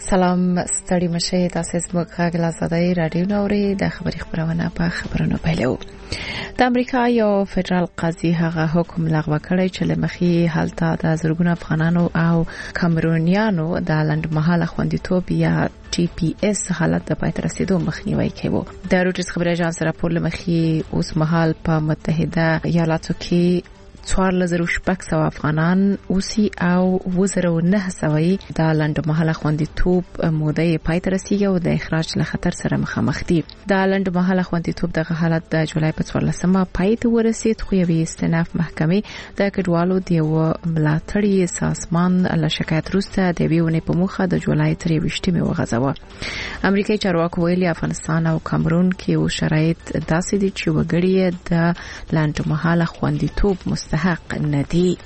سلام ستړي مشه تاسو زموږ غږ له صداي رادیو نوري د خبري خبرونه په خبرونو پیلو. د امریکا یو فدرال قاضي هغه حکم لغوه کړی چې لمخي حالته د زرګونو افغانانو او کامرونیانو د لنډمهاله خوندیتوب یا TPS حالت د پای ته رسیدو مخنیوي کوي. د روټس خبري اژانس راپور لمخي اوس مهال په متحده ایالاتو کې 14,600 افغانان اوسي او 2,900 د لنډمهاله خوندیتوب موده پای ته رسیدي او د اخراج له خطر سره مخامخ دي. د لنډمهاله خوندیتوب د حالت د جولای په 14مه پای ته ورسید خو یوې استناف محکمې د کډوالو د ملاتړي سازمان له شکایت وروسته د ویونې په مخه د جولای 23مه وغځاوه. امریکایي چارواکو ویلي افغانستان او کامرون کې او شرایط داسې دي چې وګړي د لنډمهاله خوندیتوب مستحق ندي.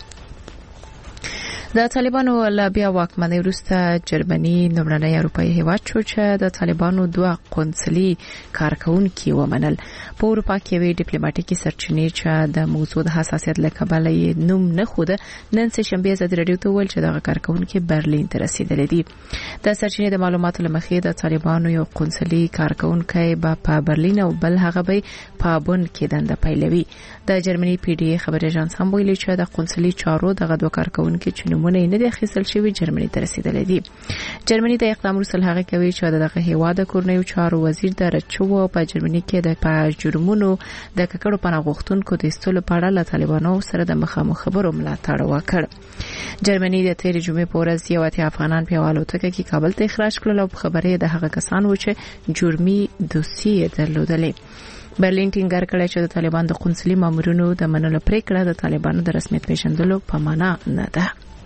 د طالبانو له بیا واکمنۍ وروسته جرمني نومړنی اروپایي هیواد شو چې د طالبانو دوه قونسلي کارکونکي ومنل. په اروپا کې وی ډیپلوماټیکي سرچینې چې د موضوع د حساسیت له کبله یې نوم نه خوده نن سه شنبه زده رادیو ته ویل چې دغه کارکونکي برلین ته رسیدلي دي. د سرچینې د معلوماتو لمخې د طالبانو یو قونسلي کارکونکي په برلین او بل هغه به په بون کې دنده پیلوي. د جرمني PDA خبري اژانس هم ویلي چې د قونسلي چارو دغه دوه کارکونکي چې نمونه نه د اخیستل شوی جرمني ته رسیدلې دي. جرمني د اقدام وروسته هغه کوي چې دغه هیواد کورنیو چارو وزیر د رچو په جرمني کې د جرمونو د ککړو پناه غوښتونکو د استولو په اړه له طالبانو سره د مخامخ خبرو ملاتړ وکړ. جرمني د تیر جمعې په ورځ یو اتیا افغانان په والوتکه کې کابل ته اخراج کړل او خبرې د هغه کسانو چې جرمي دوسیه درلودلې. برلین ټینګار کړی چې د طالبان د قونسلي مامورینو د منلو پریکړه د طالبانو د رسمیت پیژندلو په معنا نه ده.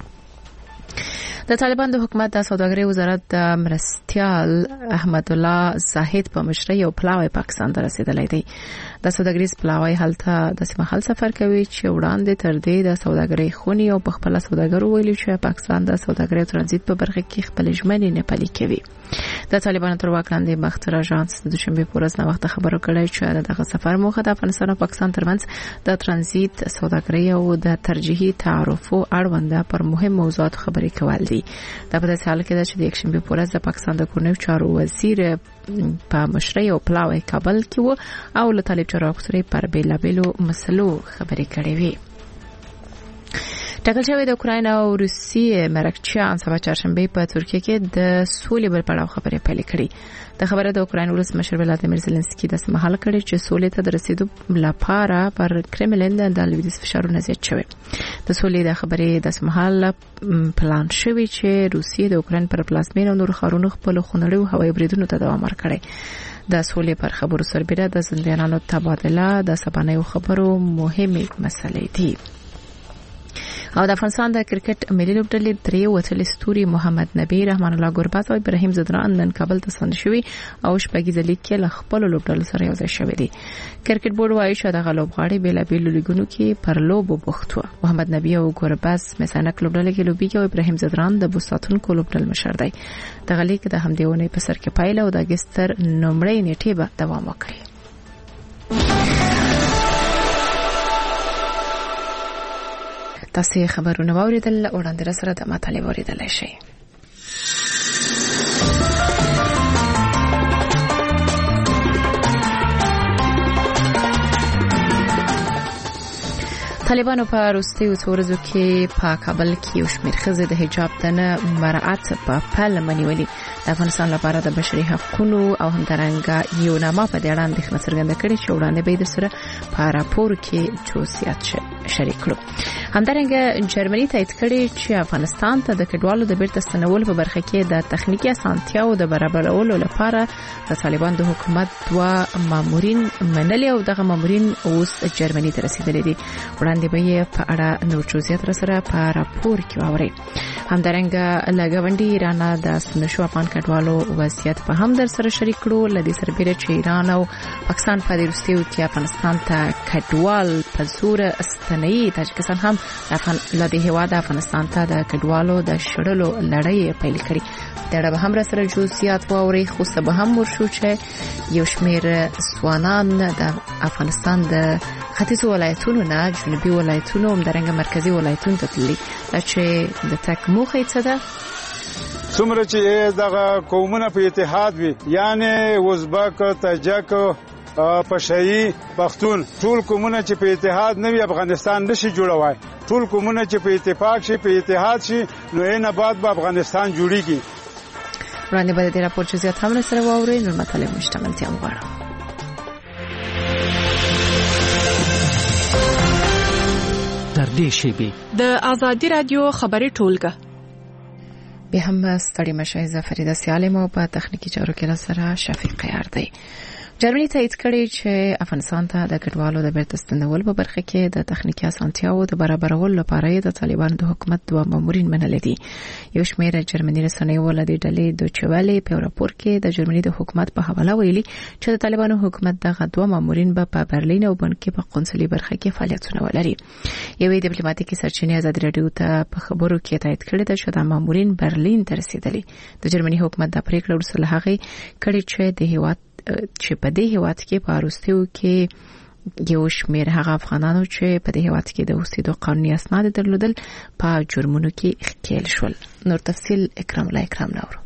د طالبان د حکومت د سوداګرۍ وزارت د مرستیال احمد الله زاهد په مشرۍ او پلاوی پاکستان ته رسیدلی دی. د سوداګریز پلاوی هلته د سیمه سفر کوي چې وړاندې تر دې د سوداګرۍ خونی او په خپل سوداګرو ویلي چې پاکستان د سوداګرۍ ترانزیت په برخه کې خپل ژمنې نه پلي کوي. د طالبانو تر واک لاندې مختر اژانس د دوشنبه په ورځ نو وخت خبرو کړی چې دغه سفر موخه د افغانستان او پاکستان ترمنځ د ترانزیت سوداګرۍ او د ترجیحي تعرفو اړوند پر مهم موضوعات خبرې کول دي. د په داسې حال کې چې د یکشنبه په ورځ د پاکستان د کورنیو چارو وزیر په مشرۍ او پلاوی کابل کې و او له طالب چارواکو سره پر بیلابیلو مسلو خبرې کړې وې. ټاکل شوی د اوکراین او روسیې مرکچیان سبا چهارشنبه په ترکیه کې د سولې بل پړاو خبرې پیل کړې. د خبره د اوکراین ولسمشر ولادیمیر زيلنسکي د سمحال کړي چې سولې ته د رسیدو لپاره پر کرملین د لویدیځ فشارونه زیات شوی. د سولې د خبرې د سمحال پلان شوی چې روسیې د اوکراین پر پلازمینه او نور ښارونو خپل خونړیو هوایي بریدونو ته دوام ورکړي. د سولې پر خبرو سربېره د زندانیانو تبادله د سبانیو خبرو مهمه مسلې دي. او د افغانستان د کرکټ ملي لوبډلې درې وتلې ستوري محمد نبی رحمان الله ګوربات او ابراهیم زدران نن کابل ته ستنه شوی او شپږیزه لیګ کې له خپل لوبډلو سره یوځای شوی دي. کرکټ بورډ وايي چې د لوبغاړي بیلابیل لیګونو کې پر لوبو بوختو. محمد نبی او ګوربات مثانک لوبډلې کې لوبي او ابراهیم زدران د بوساتون کو لوبډل مشر دی. د غلیګ د همدیونه په سر کې پایله او د اگستر نومړی نیټه به دوام وکړي. تاسو خبرونه واوریدل او وړاندې سره د مطالعه واوریدل شي. طالبانو په روسي ورځو کې په کابل کې یو شمېر ښځې د حجاب د نه مراعات په پل منولي. د افغانستان لپاره د بشري حقوقو او همدارنګه یو نامه په دې اړه اندېښنه څرګنده کړې چې وړاندې به د سره په راپور کې جزئیات شریک کړو. همدارنګه جرمني تایید کړي چې افغانستان ته د کډوالو د بیرته ستنولو په برخه کې د تخنیکی اسانتیاو د برابرولو لپاره د طالبان د حکومت دوه مامورین منلي او دغه مامورین اوس جرمني ته رسیدلي دي. وړاندې به په اړه نور جزئیات سره په راپور کې واوري. همدارنګه لګاونډي ایران د سنشو افغان کډوالو وضعیت په هم در سره شریک کړو. لدې سربېره چې ایران او پاکستان په دې وروستیو کې افغانستان ته کډوال په زور استنوي. تاجکستان هم لدې هیواد افغانستان ته د کډوالو د شړلو لړۍ پیل کړې. دا به هم سره جزئیات واوري. خو څه به هم ورشو چې یو شمېر ځوانان د افغانستان د ختیځو ولایتونو نه جنوبي ولایتونو او همدارنګه مرکزی ولایتونو ته تللي چې د تک موخه څه ده څومره چې دغه قومونه په اتحاد وي، یعنی ازبک، تاجک، پشاهي، پښتون، ټول قومونه چې په اتحاد نه وي افغانستان نشي جوړوي. ټول قومونه چې په اتفاق شي، په اتحاد شي، نو نه بعد به افغانستان جوړیږي. وړاندې به د راپور جزئیات هم سره واورئ. نور مطالب مشتملتیا غواړم. تر دې شیبې د آزادي رادیو خبري ټولګه به هم ستړي مشه زفریده سالم او په تخنیکی چارو کې سره شفیق یاردی. جرمني تایید کړي چې افغانستان ته د کډوالو د بیرته ستنول په برخه کې د تخنیکی اسانتیاو د برابرولو لپاره د طالبانو د حکومت دوه مامورین منل دي. یو شمېر جرمني رسنیو ولدي ډلې د چوالي په راپور کې د جرمني د حکومت په حواله ویلي چې د طالبانو حکومت دغه دوه مامورین په برلین او بن کې په قونسلي برخه کې فعالیتونه ولري. یوې ډیپلوماټیکي سرچینې ازادي رادیو ته په خبرو کې تایید کړي چې د مامورین برلین ته رسیدلي. د جرمني حکومت د پریکړې وروسته هغه کړي چې د هیواد چې په دې هیواد کې په اروستیو کې یو شمېر هغه افغانانو چې په دې هیواد کې د اوسېدو قانوني اسناد درلودل په جرمونو کې ښکېل شول. نور تفصیل اکرام نور.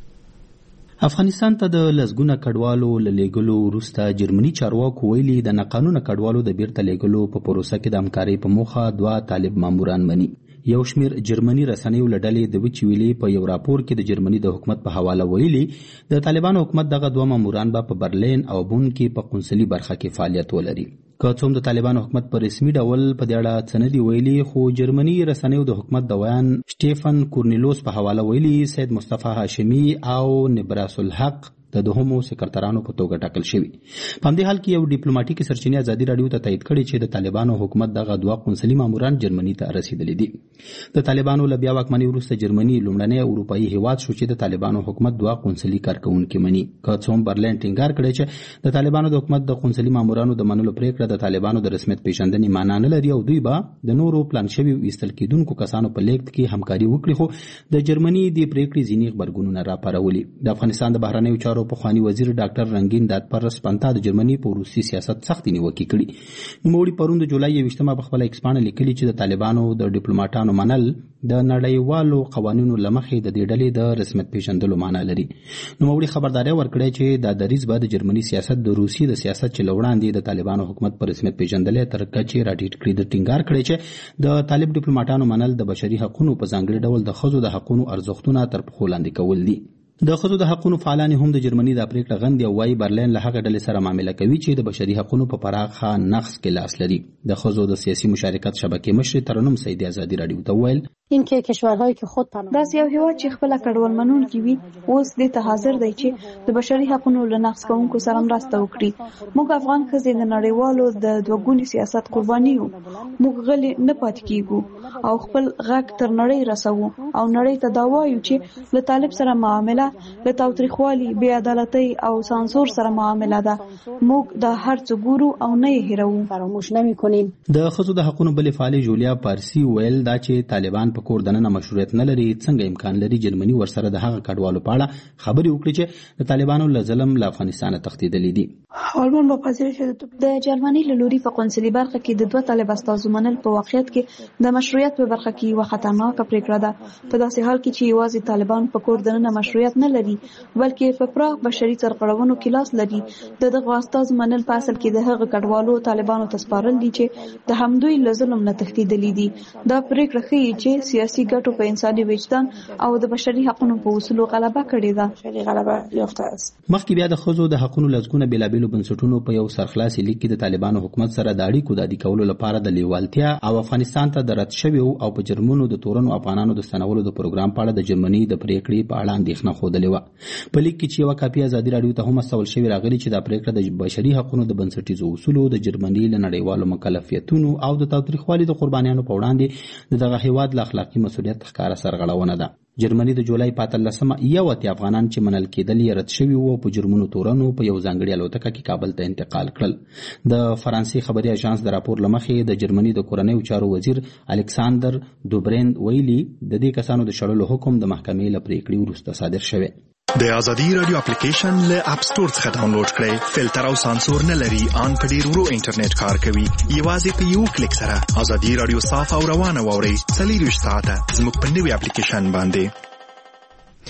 افغانستان ته د لزګونه کډوالو لېګلو وروسته جرمني چارواکو ویلي د ناقانونه کډوالو د بیرته لېګلو په پروسه کې د همکارۍ په موخه دوه طالب ماموران مني. یو شمیر جرمني رسنیو لړلې د وچویلي په یو راپور کې د جرمني د حکومت په حواله ویلي د طالبانو حکومت دغه دوه ماموران په برلین او بون کې په قونسلي برخه کې فعالیت ولري. که څوم د طالبانو حکومت په رسمي ډول په دې اړه څه نه دی ویلي، خو جرمني رسنیو د حکومت د ویان سټيفن کورنیلوس په حواله ویلي سید مصطفی هاشمی او نبراس الحق د دوهمو سکرټرانو په توګه ټاکل شوی. په همدې حال کې یو ډیپلوماټیکي سرچینې ازادي رادیو ته تایید کړي چې د طالبانو حکومت دغه دوه قونسلي ماموران جرمني ته رسیدلي دي. د طالبانو له بیا واکمنۍ وروسته جرمني لومړنی اروپایي هیواد شو چې د طالبانو حکومت دوه قونسلي کارکونکي مني. که څوم برلین ټینګار کړي چې د طالبانو د حکومت د قونسلي مامورانو د منلو پریکړه د طالبانو د رسمیت پیژندنې معنی نه لري او دوی به د نورو پلان شوي ایستل کېدونکو کسانو په لیږد کې همکاري وکړي، خو د جرمني د پریکړې ځینې غبرګونونه راپارولي. د افغانستان د بهرنیو چارو پخواني وزیر ډاکټر رنگین دادپرس پنتا د جرمني په روسي سیاست سختي نیوکه کړي. نوموړي پرون د جولای 28مه په خپل ایکس باندې لیکلي چې د طالبانو د ډیپلوماټانو منل د نړیوالو قوانینو لمخې د دې ډلې د رسمیت پیژندلو معنی لري. نوموړي خبرداري ورکړه چې د دریځ به د جرمني سیاست د روسي د سیاست چې لوړاندې د طالبانو حکومت پر رسمیت پیژندلې تر کچې راټیټ کړي. د ټینګار کړي چې د طالب ډیپلوماټانو منل د بشري حقوقو په ځانګړي ډول د ښځو د حقوقو ارزښتونه تر پښو لاندې کول دي. د ښځو د حقوقو فعالان هم د جرمني د پریکړه غندي او وايي برلین له هغه ډلې سره معامله کوي چې د بشري حقوقو په پراخه نقض کې لاس لري. د ښځو د سیاسي مشارکت شبکې مشر ترنم سیدی ازادي رادیو ته ویل اینکه کشورهایی که خود پناه داس یو هیواد چې خپل کډوال منونکي وي اوس د ته حاضر دی چې د بشري حقوقو له نقض کوونکو سره مرسته وکړي. موږ افغان ښځې د نړیوالو د دوګوني سیاست قرباني یو. موږ غلي نه پات کیږو او خپل غږ تر نړۍ رسوو او نړۍ ته دا وایو چې له طالب سره معامله له تاوتریخوالي، بې عدالتۍ او سانسور سره معامله ده. موږ د هر څه ګورو او نه یې هیروو، فراموش نمی‌کنیم. د ښځو د حقوقو بلې فعالې جولیا پارسی ویل دا چې طالبان په کور دننه مشروعیت نه لري، څنګه امکان لري جرمني ورسره د هغه کډوالو په اړه خبرې وکړي چې د طالبانو له ظلم له افغانستانه تښتېدلي دي. آلمان با پذیرش د جرمني له لوري په قونسلي برخه کې د دوه طالب استازو منل په واقعیت کې د مشروعیت په برخه کې یوه خطرناکه پریکړه ده. په داسې حال کې چې یوازې طالبان په کور دننه مشروعیت نه لري بلکې په پراخ بشري سرغړونو کې لاس لري. دغه استازو منل په اصل کې د هغه کډوالو طالبانو ته سپارل دي چې د همدوی له ظلم نه تښتېدلي دي. دا پریکړه ښیي چې سیاسي ګټو په انساني وجدان او د بشري حقوقو په اصولو غلبه کړې ده. غلبه یافته است. مخکې بیا د ښځو د حقوقو لزګونه بېلابېلو بنسټونو په یو سرخلاصي لیک کې د طالبانو حکومت سره د اړیکو د عادي کولو لپاره د لیوالتیا او افغانستان ته د رد شویو او په جرمونو د تورنو افغانانو د ستنولو د پروګرام په اړه د جرمني د پریکړې په اړه اندېښنه ښودلې وه. په لیک کې چې یوه کاپي ازادي رادیو ته هم استول شوې راغلي چې دا پریکړه د بشري حقوقو د بنسټیزو اصولو، د جرمني له نړیوالو مکلفیتونو او د تاوتریخوالي د قربانیانو په وړاندې د دغه هیواد له اخلاقي مسؤلیت ښکاره سرغړونه ده. جرمني د جولای 15 یو اتیا افغانان چې منل کېدل یې رد شوي وو په جرمونو تورنو په یو ځانګړي الوتکه کې کابل ته انتقال کړل. د فرانسې خبري اژانس د راپور لمخې د جرمني د کورنیو چارو وزیر الکساندر دوبریند ویلي د دې کسانو د شړلو حکم د محکمې له پریکړې وروسته صادر شوی. د ازادي رادیو اپلیکیشن له اپ سٹور څخه ډاونلوډ کړئ. فلټر او سانسور نه لري، ان په ډیر ورو انټرنیټ کار کوي. یوازې په یو کلیک سره ازادي رادیو صاف او روانه واورئ. 24 ساعته زموږ په نوې اپلیکیشن باندې.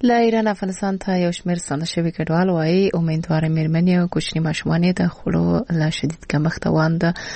له ایران افغانستان ته یو شمېر ستانه شوي کډوال وایي امیدواره مېرمنې او کوچني ماشومان د خوړو له شدید کمښت او ان د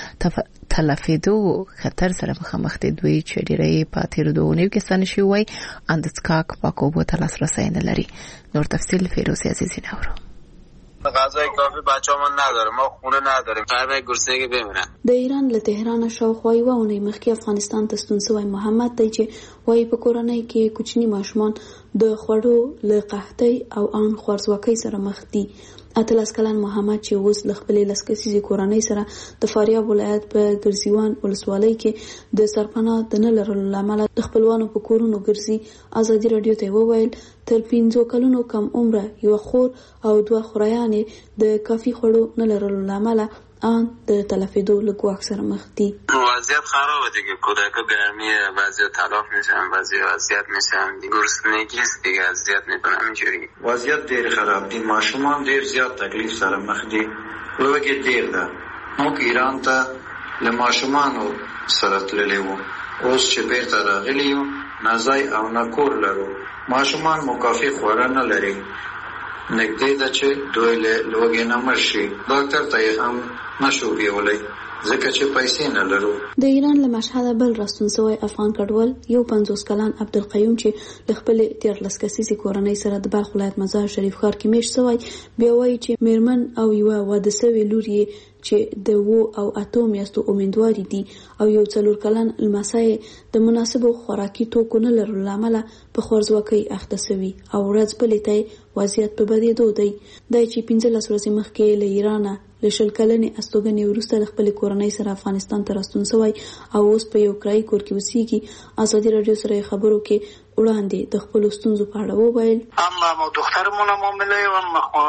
تلفېدو خطر سره مخامخ دي. دوی چې ډېری په تېرو 2 اونیو کې ستانه شوي وایي ان د څښاک پاکو اوبو ته لاسرسی نه لري. نور تفصیل فیروزی عزیزی نورو. غذای کافی بچه‌مون نداره، ما خونه نداریم، فقط گرسنگی بمیرن. د ایران له تهران شاوخوا یوه اونۍ مخکې افغانستان ته ستون شوی محمد دی چې وایي په کورنۍ کې کوچني ماشومان د خوړو له قحطۍ او ان خوارځواکۍ سره مخ دي. 18 کلن محمد چې اوس له خپلې 10 کسیزې کورنۍ سره د فاریاب ولایت په ګرزیوان ولسوالۍ کې د سرپناه د نه لرلو له امله د خپلوانو په کورونو ګرځي. ازادي راډیو ته وویل تر 15 کلونو کم عمره یو خور او 2 خوریانې د کافي خوړو نه لرلو له امله آن د تلفیدو له ګواښ سره مخ دي. وضعیت خرابه دیگه، کودکا گرمیه، بعضی تلف میشن، بعضی اذیت میشن، گرسنگی است دیگه، اذیت میکنن اینجوری. وضعیت ډیر خراب دي، ماشومان ډیر زیات تکلیف سره مخ دي. لوګي ډیر ده. موږ ایران ته له ماشومانو سره تللی وو، اوس چې بیرته راغلی یو نازای او نکور لرو. ماشومان مکافي خوړه نه لري. نږدې ده چې دوی له لوګي نه مړ شي. ډاکټر ته یې هم نشو بیولی ځکه چې پیسې نه لرو. د ایران له مشهده بل راستون شوی افغان کډوال یو 50 کلن عبدالقیوم چې د خپلې 13 کسیزې کورنۍ سره د بلخ ولایت مزار شریف ښار کې میشت شوی بیا وایي چې میرمن او یوه واده شوې لور یې چې د 2 او 8 میاشتو امیندواري دي او یو 4 کلن لمسی د مناسبو خوراکي توکو نه لرلو له امله په خوارځواکۍ اخته شوي او ورځ بلې ته وضعیت په بدېدو دی. دی چې 15 ورځې مخکې له ایرانه له 10 کلنې استوګنې وروسته د خپلې کورنۍ سره افغانستان ته راستون شوی او اوس په یو کرایي کور کې اوسېږي. ازادي راډیو سره خبرو کې وړاندې د خپلو ستونزو په اړه وویل. اما دخترمون معامله و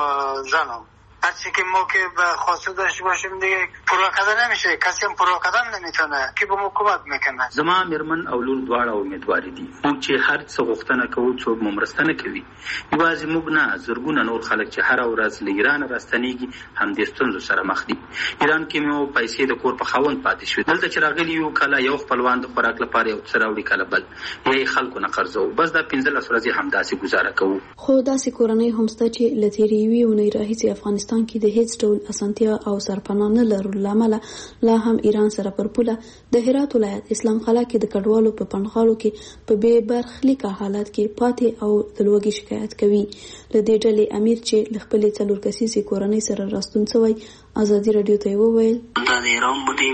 زنم هرچی که ما که به خواسته داشته باشیم دیگه پروکده نمیشه، کسی هم پروکده نمیتونه که به ما کمک میکنه. زما میرمن او لور دواړه امیدواري دي. موږ چې هر څه غوښتنه کوو څوک مو مرسته نه کوي. یوازې موږ نه، زرګونه نور خلک چې هر ورځ له ایران راستنیږي هم د ستونزو سره مخ دي. ایران کې مو پیسې د کور په خاوند پاتې شوې. دلته چې راغلي یو کله یو خپلوان د خوراک لپاره یو څه راوړي کله بل یې خلکو نه قرضو. بس دا 15 ورځې همداسې گزاره کوو. خو داسې کورنۍ هم شته چې له تېرې یوې اونۍ راهیسې افغانستان کې د هیڅ ډول اسانتیا او سرپناه نه لرلو له امله لا هم ایران سره پر پوله د هرات ولایت اسلام قلعه کې د کډوالو په پنډغالو کې په بې برخلیکه حالت کې پاتې او د لوږې شکایت کوي. له دې ډلې امیر چې له خپلې 4 کسیزې کورنۍ سره راستون شوی ازادي راډیو ته وویل در ایران بودیم،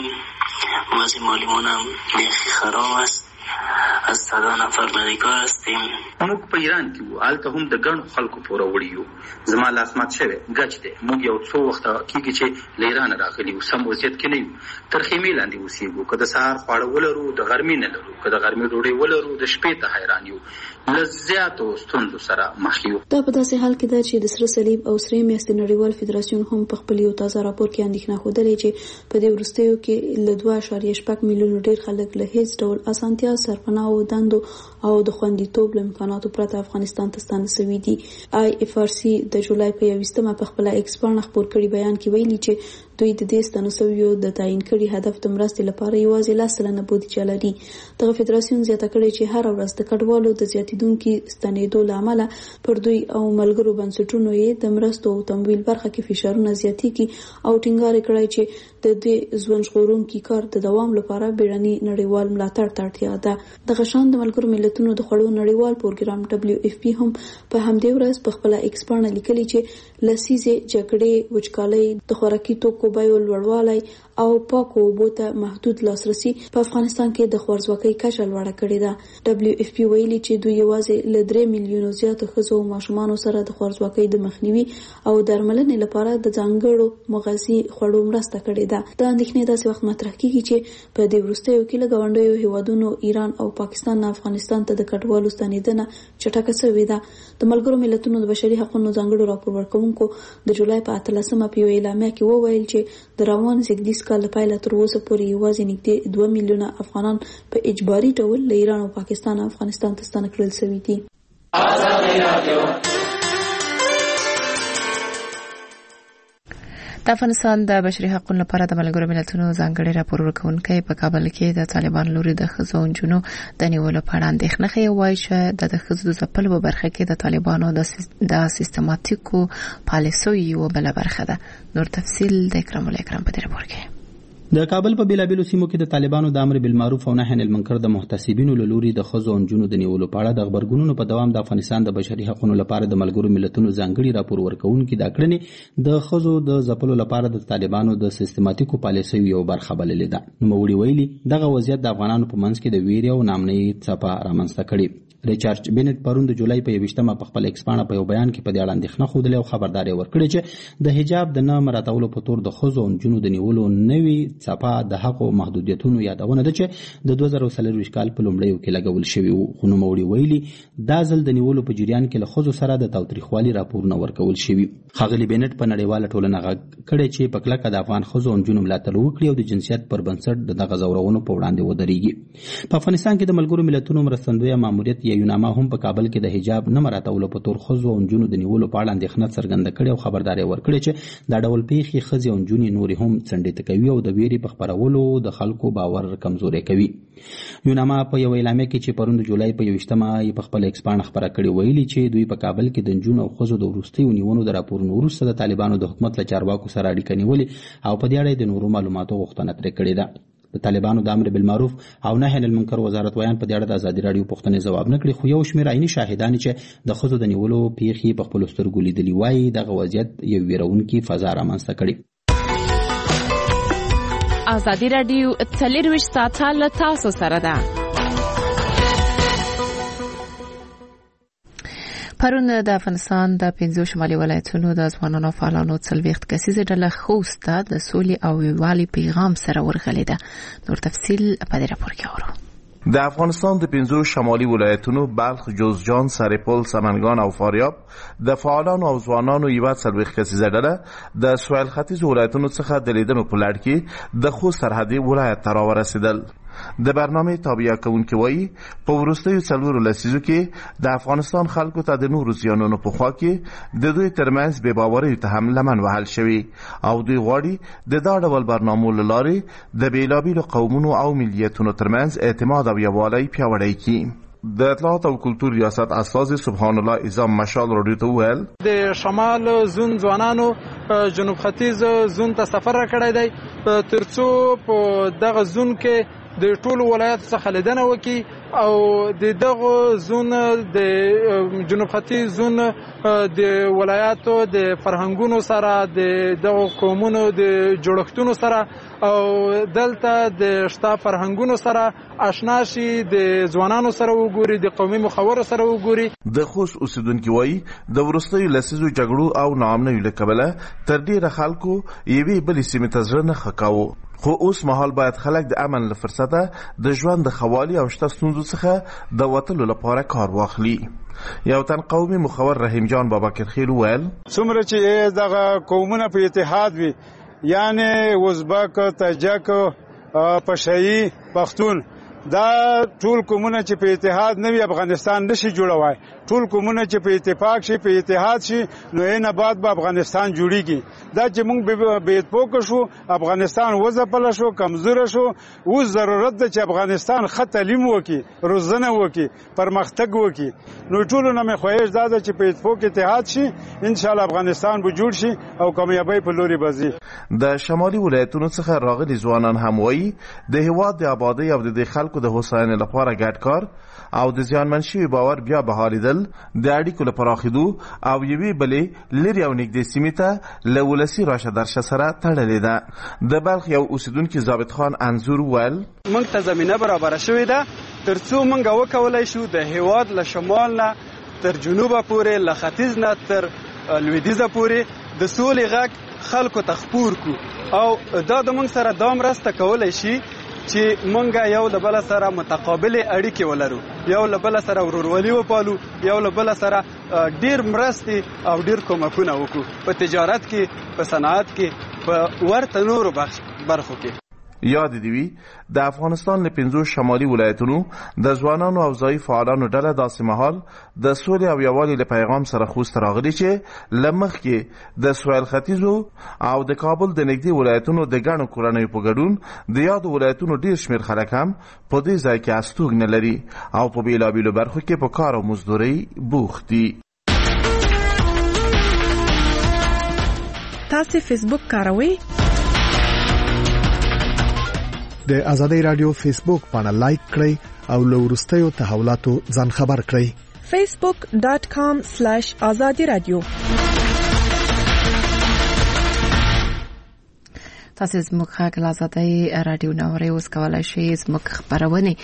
وضع مالیمون هم بیخی خراب است، از 100 نفر بیکار هستیم. موږ په ایران کې وو، هلته هم د ګڼو خلکو پوره وړي یو. زما لاس مات شوی ګچ دی. موږ یو څو وخته کېږي چې له ایرانه راغلي یو، سم وضعیت کې نه یو. تر خیمې لاندې اوسېږو، که د سهار خواړه ولرو د غرمې نه لرو، که د غرمې ډوډۍ ولرو د شپې ته حیران یو. له زیاتو ستونزو سره مخ یو. دا په داسې حال کې ده چې د سره صلیب او سرې میاشتې نړیوال فدراسیون هم په خپل یو تازه راپور کې اندېښنه ښودلې چې په دې وروستیو کې له 2.8 میلیون ډېر خلک له هیڅ ډول اسانتیا، سرپناه او دندو او د خوندیتوب له امکاناتو پرته افغانستان ته ستانه شوي دي. IFRC د جولای په 21 په خپل ایکس باندې خبر کړي بیان کې ویلي چې دوی د دې ستانه شویو د تعیین کړي هدف د مرستې لپاره یوازې 10% بودیجه لري. دغه فدراسیون زیاته کړې چې هر ورځ د کډوالو د زیاتیدونکو ستنېدو له امله پر دوی او ملګرو بنسټونو یې د مرستو او تمویل برخه کې فشارونه زیاتېږي او ټینګار کړی چې د دې ژوند ژغورونکي کار د دوام لپاره بیړني نړیوال ملاتړ ته اړتیا ده. دغه شان د ملګرو ملتونو د خوړو نړیوال پروګرام WFP هم په همدې ورځ په خپل ایکس باندې لیکلي چې لسیزه جګړې، وچکالۍ، د خوراکي توکو بیو لوړوالی او پاکو اوبو ته محدود لاسرسي په افغانستان کې د خوارځواکۍ کچه لوړه کړې ده. WFP ویلي چې دوی یوازې له 3 میلیونو زیاتو ښځو او ماشومانو سره د خوارځواکۍ د مخنیوي او درملنې لپاره د ځانګړو مغذي خوړو مرسته کړې ده. دا اندېښنې داسې وخت مطرح کیږي چې په دې وروستیو کې له ګاونډیو هیوادونو ایران او پاکستان نه افغانستان ته د کډوالو ستنېدنه چټکه شوې ده. د ملګرو ملتونو د بشري حقوقو ځانګړو راپور ورکوونکو د جولای په 18 په یو اعلامیه کې وویل چې د روان زیږدیز کال له پیله تر اوسه پورې یوازې نږدې 2 میلیونه افغانان په اجباري ډول له ایران او پاکستان افغانستان ته ستانه کړل شوي دي. د افغانستان د بشري حقوقو لپاره د ملګرو ملتونو ځانګړي راپور ورکونکي په کابل کې د طالبان لوري د ښځو او نجونو د نیولو په اړه اندېښنه ښیي، وایي چې د ښځو د ځپلو په برخه کې د طالبانو د سیستماتیکو پالیسیو یوه بله برخه ده. نور تفصیل د اکرام الاکرام په دې راپور کې. د کابل په بیلابیلو سیمو کې د طالبانو د امر بالمعروف او نهي عن المنکر د محتسبینو له لوري د ښځو او نجونو د نیولو په اړه د خبرګونونو په دوام د افغانستان د بشري حقوقو لپاره د ملګرو ملتونو ځانګړي راپور ورکوونکي د کړنې د ښځو د ځپلو لپاره د طالبانو د سیستماتیکو پالیسیو یو برخه بللې ده. نوموړي ویلي دغه وضعیت د افغانانو په منځ کې د ویرې او ناامنۍ څپه رامنځته کړې. ریچارډ بینټ پرون د جولای په 21مه په خپل ایکس پاڼه په یو بیان کې په دې اړه اندېښنه خوده او خبرداري ورکړې چې د حجاب د نه مراعاتولو په تور د ښځو او نجونو د نیولو نوي څپه د حقوقو محدودیتونو یادونه ده چې د 2023 کال په لومړیو کې لګول شوی و. خو نوموړي ویلي دا ځل د نیولو په جریان کې له ښځو سره د تاوتریخوالي راپورونه ورکول شوي. ښاغلي بینټ په نړیواله ټولنه غږ کړی چې په کلکه د افغان ښځو او نجونو ملاتړ وکړي او د جنسیت پر بنسټ دغه ځورونو په وړاندې ودرېږي. په افغانستان کې د ملګرو ملتونو مرستندویه ماموریت یوناما هم په کابل کې د حجاب نه مراعاتولو په تور ښځو او نجونو د نیولو په اړه اندېښنه څرګنده کړې او خبرداری ورکړې چې دا ډول پیښې ښځې او نجونې نورې هم څنډې کوي او د ویرې په خپرولو د خلکو باور کمزوری کوي. یوناما په یو اعلامیه کې چې پرون د جولای په 21مه په خپل ایکس پاڼه خبره کړې ویلي چې دوی په کابل کې د نجونو او ښځو د وروستیو نیونو د راپورونو وروسته د طالبانو د حکومت له چارواکو سره اړیکه نیولې او په دې اړه د نورو معلوماتو غوښتنه ترې کړې ده. د طالبانو د امر بالمعروف او نهي عن المنکر وزارت ویان په دې اړه د ازادي راډیو پوښتنې ځواب نه کړي، خو یو شمېر عیني شاهدان چې د ښځو د نیولو پیښې په خپلو سترګو لیدلي وایي دغه وضعیت یو ویرونکي فضا رامنځته کړي. ازادي راډیو 24 ساعته له تاسو سره ده. پرون د افغانستان د 15 شمالي ولایتونو د ځوانانو فعالانو 40 کسیزه ډله خوست ته د سولې او یووالي پیغام سره ورغلې ده. نور تفصیل په دې راپور کې اورو. د افغانستان د 15 شمالي ولایتونو بلخ، جوزجان، سرپل، سمنگان او فاریاب د فعالانو او ځوانانو یوه 40 کسیزه ډله د سویل ختیځ ولایتونو څخه د لیدنو په لړ کې د خوست سرحدي ولایت ته راورسېدل. د برنامه تابعیه کوونکي وایي په وروستیو 4 لسیزو کې د افغانستان خلکو ته د نورو زیانونو په خوا کې د دوی ترمنځ بې باوریو ته هم لمن وهل شوي او دوی غواړي د دا ډول برنامو له لارې د بېلابېلو قومونو او ملیتونو ترمنځ اعتماد او یووالی پیاوړی کړي. د اطلاعات او کلتور ریاست استازي سبحان الله اعظم مشال راډیو ته وویل د شمال زون ځوانانو جنوب ختیځ زون ته سفر راکړی دی ترڅو په دغه زون کې د ټولو ولایتو څخه لیدنه وکړي او د دغه زون د جنوب ختیځ زون د ولایتو د فرهنګونو سره د دغه قومونو د جوړښتونو سره او دلته د شته فرهنګونو سره آشنا شي، د ځوانانو سره وګوري، د قومي مخورو سره وګوري. د خوست اوسیدونکي وایي د وروستیو لسیزو جګړو او ناامنیو له کبله تر ډیره خلکو یوې بلې سیمې ته زړه نه ښه کاوه، خو اوس مهال باید خلک د امن له فرصته د ژوند د خوالي او شته ستونزو څخه د وتلو لپاره کار واخلي. یو تن قومي مخور رحیم جان بابکر خیل ویل څومره چې دغه قومونه په اتحاد وي، یعنی ازبک، تاجک، پشاهي، پښتون، دا ټول قومونه چې په اتحاد نه وي افغانستان نشي جوړوي. ټول قومونه چې په اتفاق شي، په اتحاد شي، نو نه بعد به افغانستان جوړیږي. دا چې موږ به اتفاق شو افغانستان وځپل شو، کمزور شو. اوس ضرورت ده چې افغانستان ښه تعلیم وکړي، روزنه وکړي، پرمختګ وکړي. نو ټولو نه مې خواهش دا ده چې په اتفاق اتحاد شي، ان شاء الله افغانستان به جوړ شي او کامیابی په لوري به ځي. د شمالي ولایتونو څخه راغلي ځوانان هم وایي د هېواد د آبادۍ او د خلکو د هوساینې لپاره ګډ کار او د زیانمن شوي باور بیا بحالېدل د اړیکو له پراخېدو او یوې بلې لرې او نږدې سیمې ته له ولسي راشه درشه سره تړلې ده. د بلخ یو اوسیدونکي ضابط خان انځور ویل موږ ته زمینه برابره شوې ده ترڅو موږ وکولی شو د هېواد له شمال نه تر جنوبه پورې، له ختیځ نه تر لویدیځه پورې د سولې غږ خلکو ته خپور کړو او دا د موږ سره دا مرسته کولی شي چې مونږ یو له بل سره متقابل اړیکې ولرو، یو له بل سره ورورولي وپالو، یو له بل سره ډیر مرستې او ډیر کومکونه وکړو په تجارت کې، په صنعت کې، په ورته نورو برخو کې. یاد دی وی د افغانستان له 5 شمالي ولایتونو د ځوانانو او ځای فعالانو ډله داسې مهال د سولې او یووالي له پیغام سره خوست راغلي چې لمخ کې د سویل ختیځو او د کابل د نږدې ولایتونو د ګڼو کورنیو په ګډون د یاد ولایتونو ډیر شمیر خلک هم په دې ځای کې استوګنه لري او په بیلابیلو برخو کې په کار او مزدوري بوخت دي. تاسو فیسبوک کاروئ؟ د آزادۍ رادیو فیسبوک باندې لایک کړئ او له وروستیو تحولاتو ځان خبر کړئ. facebook.com/azadiradio. تاسو زموږ خاګ آزادۍ رادیو نورې اوس کولای شئ زموږ خبرونه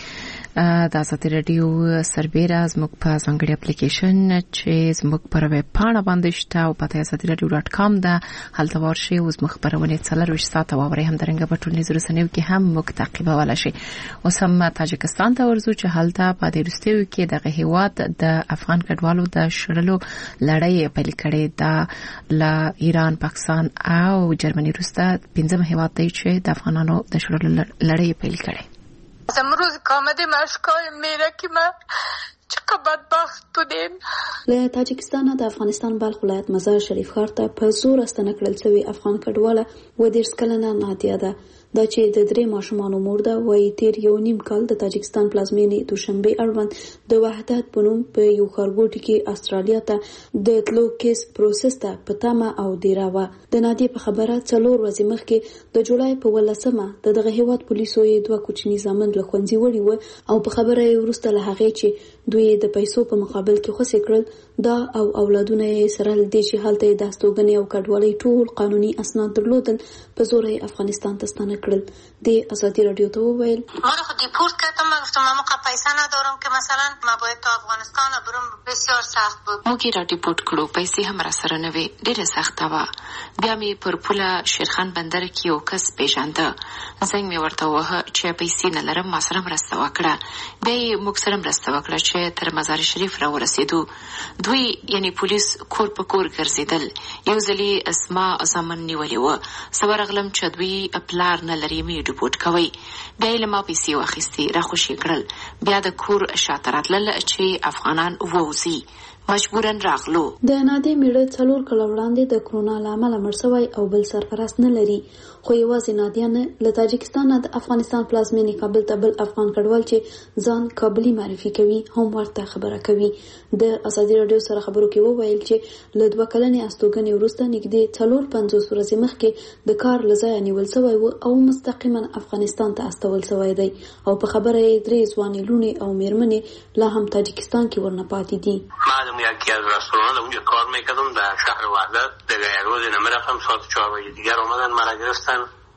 د آزادۍ رادیو سربېره زموږ په ځانګړي اپلیکیشن چې زموږ پر ویب پاڼه باندې شته او په azadiradio.com دا هلته ورشئ او زموږ خبرونه 24 ساعته واورئ. همدارنګه په ټولنیزو رسنیو کې هم موږ تعقیبولای شئ. اوس هم تاجکستان ته ورځو چې هلته په دې وروستیو کې دغه هیواد د افغان کډوالو د شړلو لړۍ پیل کړې ده. له ایران، پاکستان او جرمني وروسته 5 هیواد دی چې د افغانانو د شړلو لړۍ پیل کړې. امروز آمدیم اشکال میره که من چقدر بدبخت بودیم. له تاجکستان د افغانستان بلخ ولایت مزار شریف ښار ته په زور استنه کړل شوی افغان کډواله 30 کلنه نادیه ده. دا چې د 3 ماشومانو مور ده وایي تیر 1.5 کال د تاجکستان پلازمینې دوشنبه اړوند د وحدت بنوم په یو ښارګوټي کې استرالیا ته د تلو کیس پروسس ته په تمه او دیره وه. د نادیه په خبره 4 ورځې مخکې د جولای په 18مه دغه هیواد پولیسو یې 2 کوچني زامن له ښوونځي وړي و او په خبره یې وروسته له هغې چې دوی د پیسو په مقابل کې خوسې کړل دا او اولادونه یې سره لدې چې هلته د استوګنې او کډوالۍ ټول قانوني اسناد درلودل په زور یې افغانستان ته ستانه کړل. د آزادی رادیو ته وویل من خود دیپورت کردم. من گفتم من موقع پیسه ندارم که مثلا ما باید تا افغانستان برم. بسیار سخت بود. موږ را دیپورت کړو، پیسې هم را سره نه وې، ډېره سخته وه. بیا مې پر پوله شیرخان بندر کې یو کس پیژانده، زنګ مې ورته ووهه چې پیسې نه لرم، ما سره مرسته وکړه. بیا یې موږ سره مرسته وکړه چې تر مزار شریف را ورسېدو. دوی یعنی پولیس کور په کور ګرځېدل. یو ځلې اسما زامن نیولې وه. زه ورغلم چې دوی پلار نه لري، مې ډیپورت کوئ. بیا یې له ما پیسې واخیستې، راخوشي کړل. بیا د کور شاته راتلل چې افغانان ووځي. مجبورن راغلو. د نادې میړه 4 کاله وړاندې د کرونا له امله مړ شوی او بل سرپرست نه لري. خو یوازې نادیه نه، له تاجکستان د افغانستان پلازمینې کابل ته بل افغان کډوال چې ځان کابلی معرفي کوي هم ورته خبره کوي. د آزادی رادیو سره خبرو کې وویل چې له 2 کلنې استوګنې وروسته نږدې 450 ورځې مخکې د کار له ځایه نیول شوی و او مستقیما افغانستان ته استول شوی دی او په خبره یې 3 ځوانې لونې او میرمنې لا هم تاجکستان کې ورنه پاتې دي. یکی از رستوران اونجا کار میکردم در شهر وحدت. دیگه یک روز نمیرفتم، ساعت 4 بجه دیگر اومدن مرا گرفتن.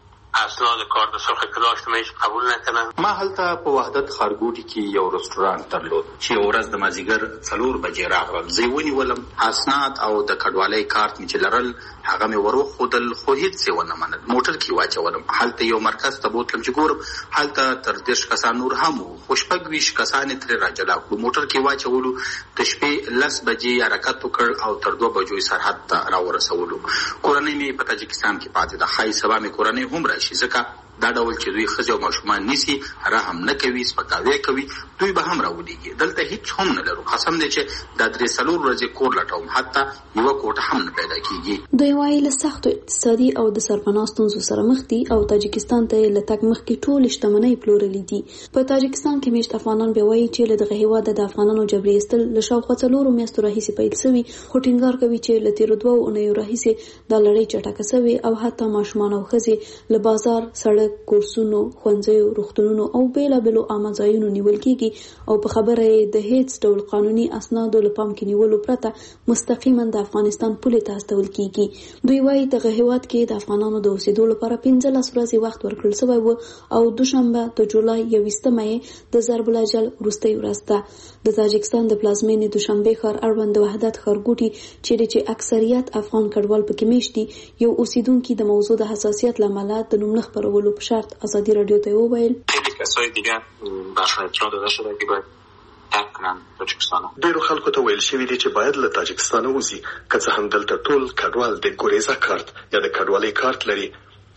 اسناد کارت سرخ که داشتم هیچ قبول نکردن. ما هلته په وحدت ښارګوټي کې یو رستوران درلود چې ورځ د مازیګر 4 بجې راغلم. زه ونیولم اسناد او د کډوالۍ کارت مې چې لرل هغه مې وروښودل، خو هیڅ یې ونه منل. موټر کې واچولم. هلته یو مرکز ته بوتلم چې ګورم هلته تر 10 کسان نور هم وو، خو 26 کسان یې ترې راجلا کړو. موټر کې واچولو، د شپې 10 بجې حرکت وکړ او تر 2 بجو سرحد ته راورسولو. کورنۍ مې په تاجکستان کې پاتې ده. ښایي سبا مې کورنۍ هم راشي، ځکه دا ډول چې دوی ښځې او ماشومان نیسي، رحم نه کوي، سپکاوی کوي، دوی به هم راولېږي. دلته هیڅ هم نه لرو. قسم دی چې دا 3 ورځې کور لټوم، حتی یوه کوټه هم نه پیدا کېږي. دوی وایي له سختو اقتصادي او د سرپناه ستونزو سره مخ دي او تاجکستان ته له تګ مخکې ټولې شتمنۍ پلورلې دي. په تاجکستان کې میشت افغانان بیا وایي چې له دغه هېواده د افغانانو جبري ایستل له شاوخوا 4 میاشتو راهیسې پیل شوي، خو ټینګار کوي چې له تېرو 2 اونیو راهیسې دا لړۍ چټکه شوې او حتی ماشومان او ښځې له بازار، سړک، کورسونو، ښوونځیو، روغتونونو او بیلابیلو عامه ځایونو نیول کېږي او په خبره یې د هیڅ ډول قانوني اسنادو له پام کې نیولو پرته مستقیما د افغانستان پولې ته استول کېږي. دوی وایي دغه هېواد کې د افغانانو د اوسېدو لپاره 15 ورځې وخت ورکړل شوی و او دوشنبه د جولای 21مه یې د ضرب الاجل وروستۍ ورځ ده. د تاجکستان د پلازمینې دوشنبه ښار اړوند د وحدت ښارګوټي چیرې چې اکثریت افغان کډوال پکې میشت دي، یو اوسیدونکي د موضوع د حساسیت له امله د نوم نه خپرولو په شرط آزادی رادیو ته وویل خیلی کسای دیگه برشون اطلاع داده شده که باید ترک کنن تاجکستان. ډیرو خلکو ته ویل شوي دي چې باید له تاجکستان وځي، که څه هم دلته ټول کډوال د ګوریزا کارت یا د کډوالۍ کارت لري.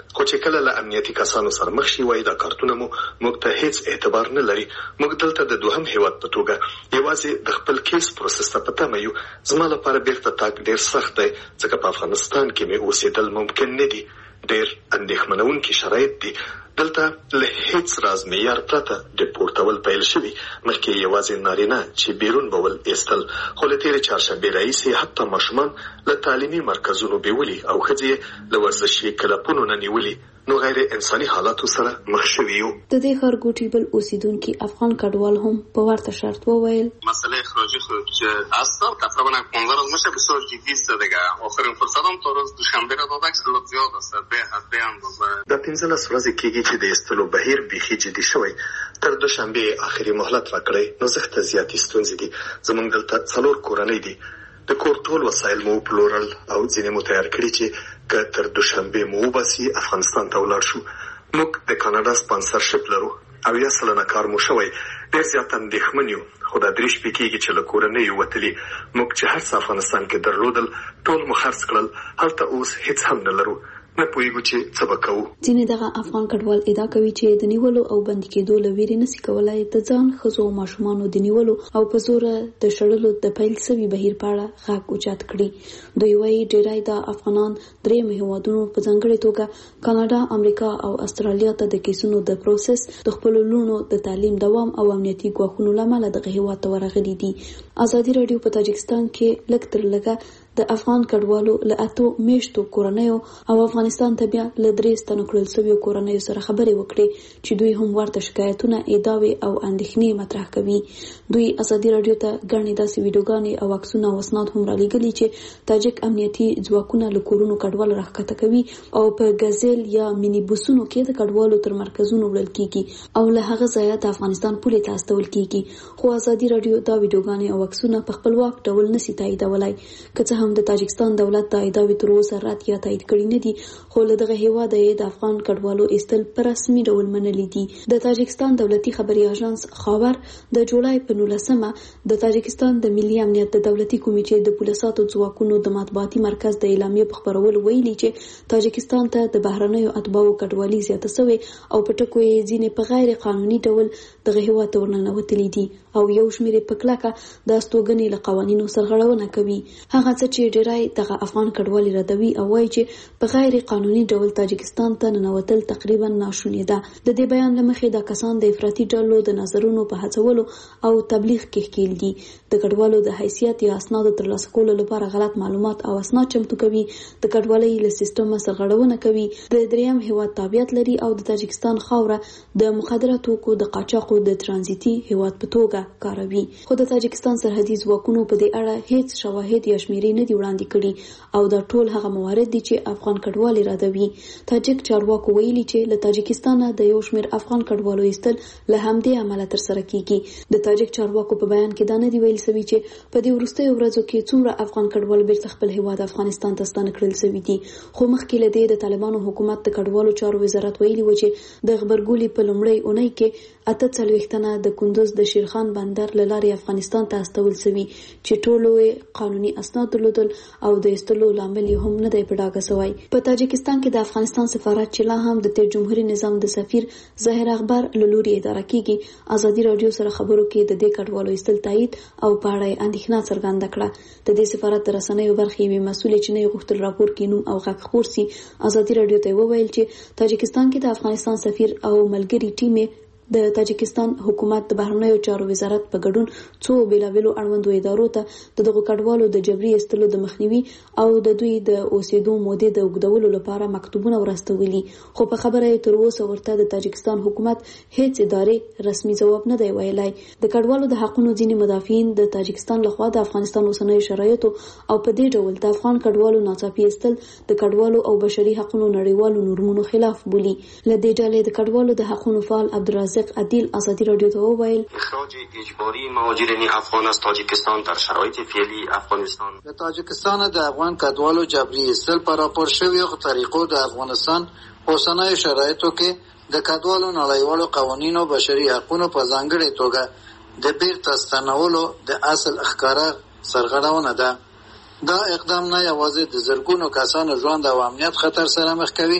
خو چې کله له امنیتي کسانو سره مخ شي وایي دا کارتونه مو موږ ته هیڅ اعتبار نه لري. موږ دلته د دوهم هیواد په توګه یوازې د خپل کیس پروسس ته په تمه یو. زما لپاره بیرته تګ ډیر سخت دی ځکه په افغانستان کې مې اوسېدل ممکن نه دي. ډیر اندېښمنونکي شرایط دي. دلته له هیڅ راز معیار پرته ډیپورټول پیل شوي. مخکې یوازې نارینه چې بیرون به ول ایستل، خو له تېرې چهارشنبې راهیسې حتی ماشومان له تعلیمي مرکزونو بیولي او ښځې له ورزشي کلبونو نه نیولي. نو غیر انساني حالاتو سره مخ شوي یو. د دې ښارګوټي بل اوسیدونکي افغان کډوال هم په ورته شرط وویل مسئله اخراجی خود اصلا تقریبا 15 روز میشه بسیار جدی است دیگه. آخرین فرصتم تا روز دوشنبه را دادن که سلوت زیاد است به حد اندازه. د 15 ورځې کېږي چې د ایستلو بهیر بیخي جدي شوی. تر دوشنبه آخري مهلت راکړی. نو زه ته زیاتې ستونزې دي. زمونږ دلته 4 کورنۍ دي. د کور ټول وسایل مو پلورل او ځینې مو تیار کړي چې که تر دوشنبه مو وباسي افغانستان ته ولاړ شو. موږ د کاناډا سپانسرشپ لرو او یا سلنه کار مو شوی. ډېر زیات اندېښمن یو، خو دا 3 شپې کېږي چې له کورنۍ وتلي. موږ چې هر څه افغانستان کې درلودل ټول مو خرڅ کړل. هلته اوس هیڅ هم نه لرو. نه پوهیږو چې څه به کوو. ځینې دغه افغان کډوال ادعا کوي چې د نیولو او بندي کېدو له ویرې نشي کولای د ځان ښځو او ماشومانو د نیولو او په زوره د شړلو د پیل سوي بهیر په اړه غږ اوچت کړي. دوی وایي ډیری د افغانان درېیم هیوادونو په ځانګړې توګه کاناډا، امریکا او استرالیا ته د کیسونو د پروسس د خپلو لوڼو د تعلیم دوام او امنیتي ګواښونو له امله دغه هیواد ته ورغلي دي. ازادي راډیو په تاجکستان کې لږ تر لږه د افغان کډوالو له 8 میاشتو کورنیو او افغانستان ته بیا له 3 ستنو کړل شویو کورنیو سره خبرې وکړې چې دوی هم ورته شکایتونه، ادعاوې او اندېښنې مطرح کوي. دوی ازادي راډیو ته ګڼې داسې ویډیوګانې او عکسونه او اسناد هم رالیږلي چې تاجک امنیتي ځواکونه له کورونو کډوال راښکته کوي او په ګزل یا مینی بوسونو کې د کډوالو تر مرکزونو وړل کیږي او له هغه ځایه د افغانستان پولې ته استول کیږي. خو ازادي راډیو دا ویډیوګانې او عکسونه په خپلواک ډول نشي تاییدولای. که څه هم د تاجکستان دولت د ادعاوې تر اوسه رد یا تایید کړي نه دي، خو له دغه هیواده یې د افغان کډوالو ایستل په رسمي ډول منلي دي. د تاجکستان دولتي خبري اژانس خاور د جولای په 19مه د تاجکستان د ملي امنیت د دولتي کمیټې د پولیساتو ځواکونو د مطبوعاتي مرکز د اعلامیې په خبرولو ویلي چې تاجکستان ته د بهرنیو اتباعو کډوالي زیاته شوې او په ټکو یې ځینې په غیر قانوني ډول دغه هیواد ته ورننوتلي دي او یو شمېر په کلکه د استوګنې له قوانینو سرغړونه کوي. هغه څه چې ډیری دغه افغان کډوالي ردوي او وایي چې په غیر قانوني ډول تاجکستان ته ننوتل تقریبا ناشونی ده. د دې بیان له مخې دا کسان د افراطي ډلو د نظرونو په هڅولو او تبلیغ کې ښکیل دي. د کډوالو د حیثیت یا اسنادو ترلاسه کولو لپاره غلط معلومات او اسناد چمتو کوي، د کډوالۍ له سیستم سرغړونه کوي، د دریم هیواد تابعیت لري او د تاجکستان خاوره د مخدره توکو د قاچاقو د ترانزیتي هیواد په توګه کاروي. خو د تاجکستان سرحدي ځواکونو په دې اړه هیڅ شواهد یا شمیرې نه دي وړاندې کړي او دا ټول هغه موارد دي چې افغان کډوالي ردوي. تاجک چارواکو ویلي چې له تاجکستان د یو شمېر افغان کډوالو ایستل له همدې عمله ترسره کیږي. د تاجک چارواکو په بیان کې دا نه دی ویل شوی چې په دې وروستیو ورځو کې څومره افغان کډوال بیرته خپل هیواد افغانستان ته ستانه کړل شوي دي. خو مخکې له دې د طالبانو حکومت د کډوالو چارو وزارت ویلي و چې د غبرګولي په لومړۍ اونۍ کې 48 تنه د کندوز د شیرخان بندر له لارې افغانستان ته استول شوي چې ټولو قانوني اسناد درلودل او د ایستلو لامل هم نه دی په ډاګه شوی. په تاجکستان کې د افغانستان سفارت چې لا هم د تیر جمهوریت نظام د سفیر ظاهر اخبار له لوري اداره کیږي، ازادي راډیو سره خبرو کې د دې کډوالو ایستل تایید او په اړه اندېښنه څرګنده کړه. د دې سفارت د رسنیو برخې یوې مسؤلې چې نه غوښتل راپور کې نوم او غږ خپور سي، ازادي راډیو ته وویل چې تاجکستان کې د افغانستان سفیر او ملګری ټیم د تاجکستان حکومت د بهرنیو چارو وزارت په ګډون څو بیلابیلو اړوندو ادارو ته دغه کډوالو د جبري ایستلو د مخنیوي او د دوی د اوسېدو مودې د اوږدولو لپاره مکتوبونه ورستولي. خو په خبره یې تر اوسه ورته د تاجکستان حکومت هیڅ ادارې رسمي ځواب نه دی ویلی. د کډوالو د حقونو ځینې مدافعین د تاجکستان لخوا د افغانستان اوسنیو شرایطو او په دې ډول د افغان کډوالو ناڅاپي ایستل د کډوالو او بشري حقونو نړیوالو نورمونو خلاف بولي. له دې ډلې د کډوالو د حقونو فعال عبدالرزاق عدیل ازادي راډیو ته وویل اخراج اجباری مهاجرین افغان از تاجیکستان در شرایط فعلی افغانستان د تاجکستان د افغان کډوالو جبري ایستل پر راپور شویو طریقو د افغانستان اوسنیو شرایطو کې د کډوالو نړیوالو قوانینو بشري حقونو په ځانګړې توګه د بیرته ستنولو د اصل ښکاره سرغړونه ده. دا اقدام نه یوازې د زرګونو کسانو ژوند او امنیت خطر سره مخ کوي،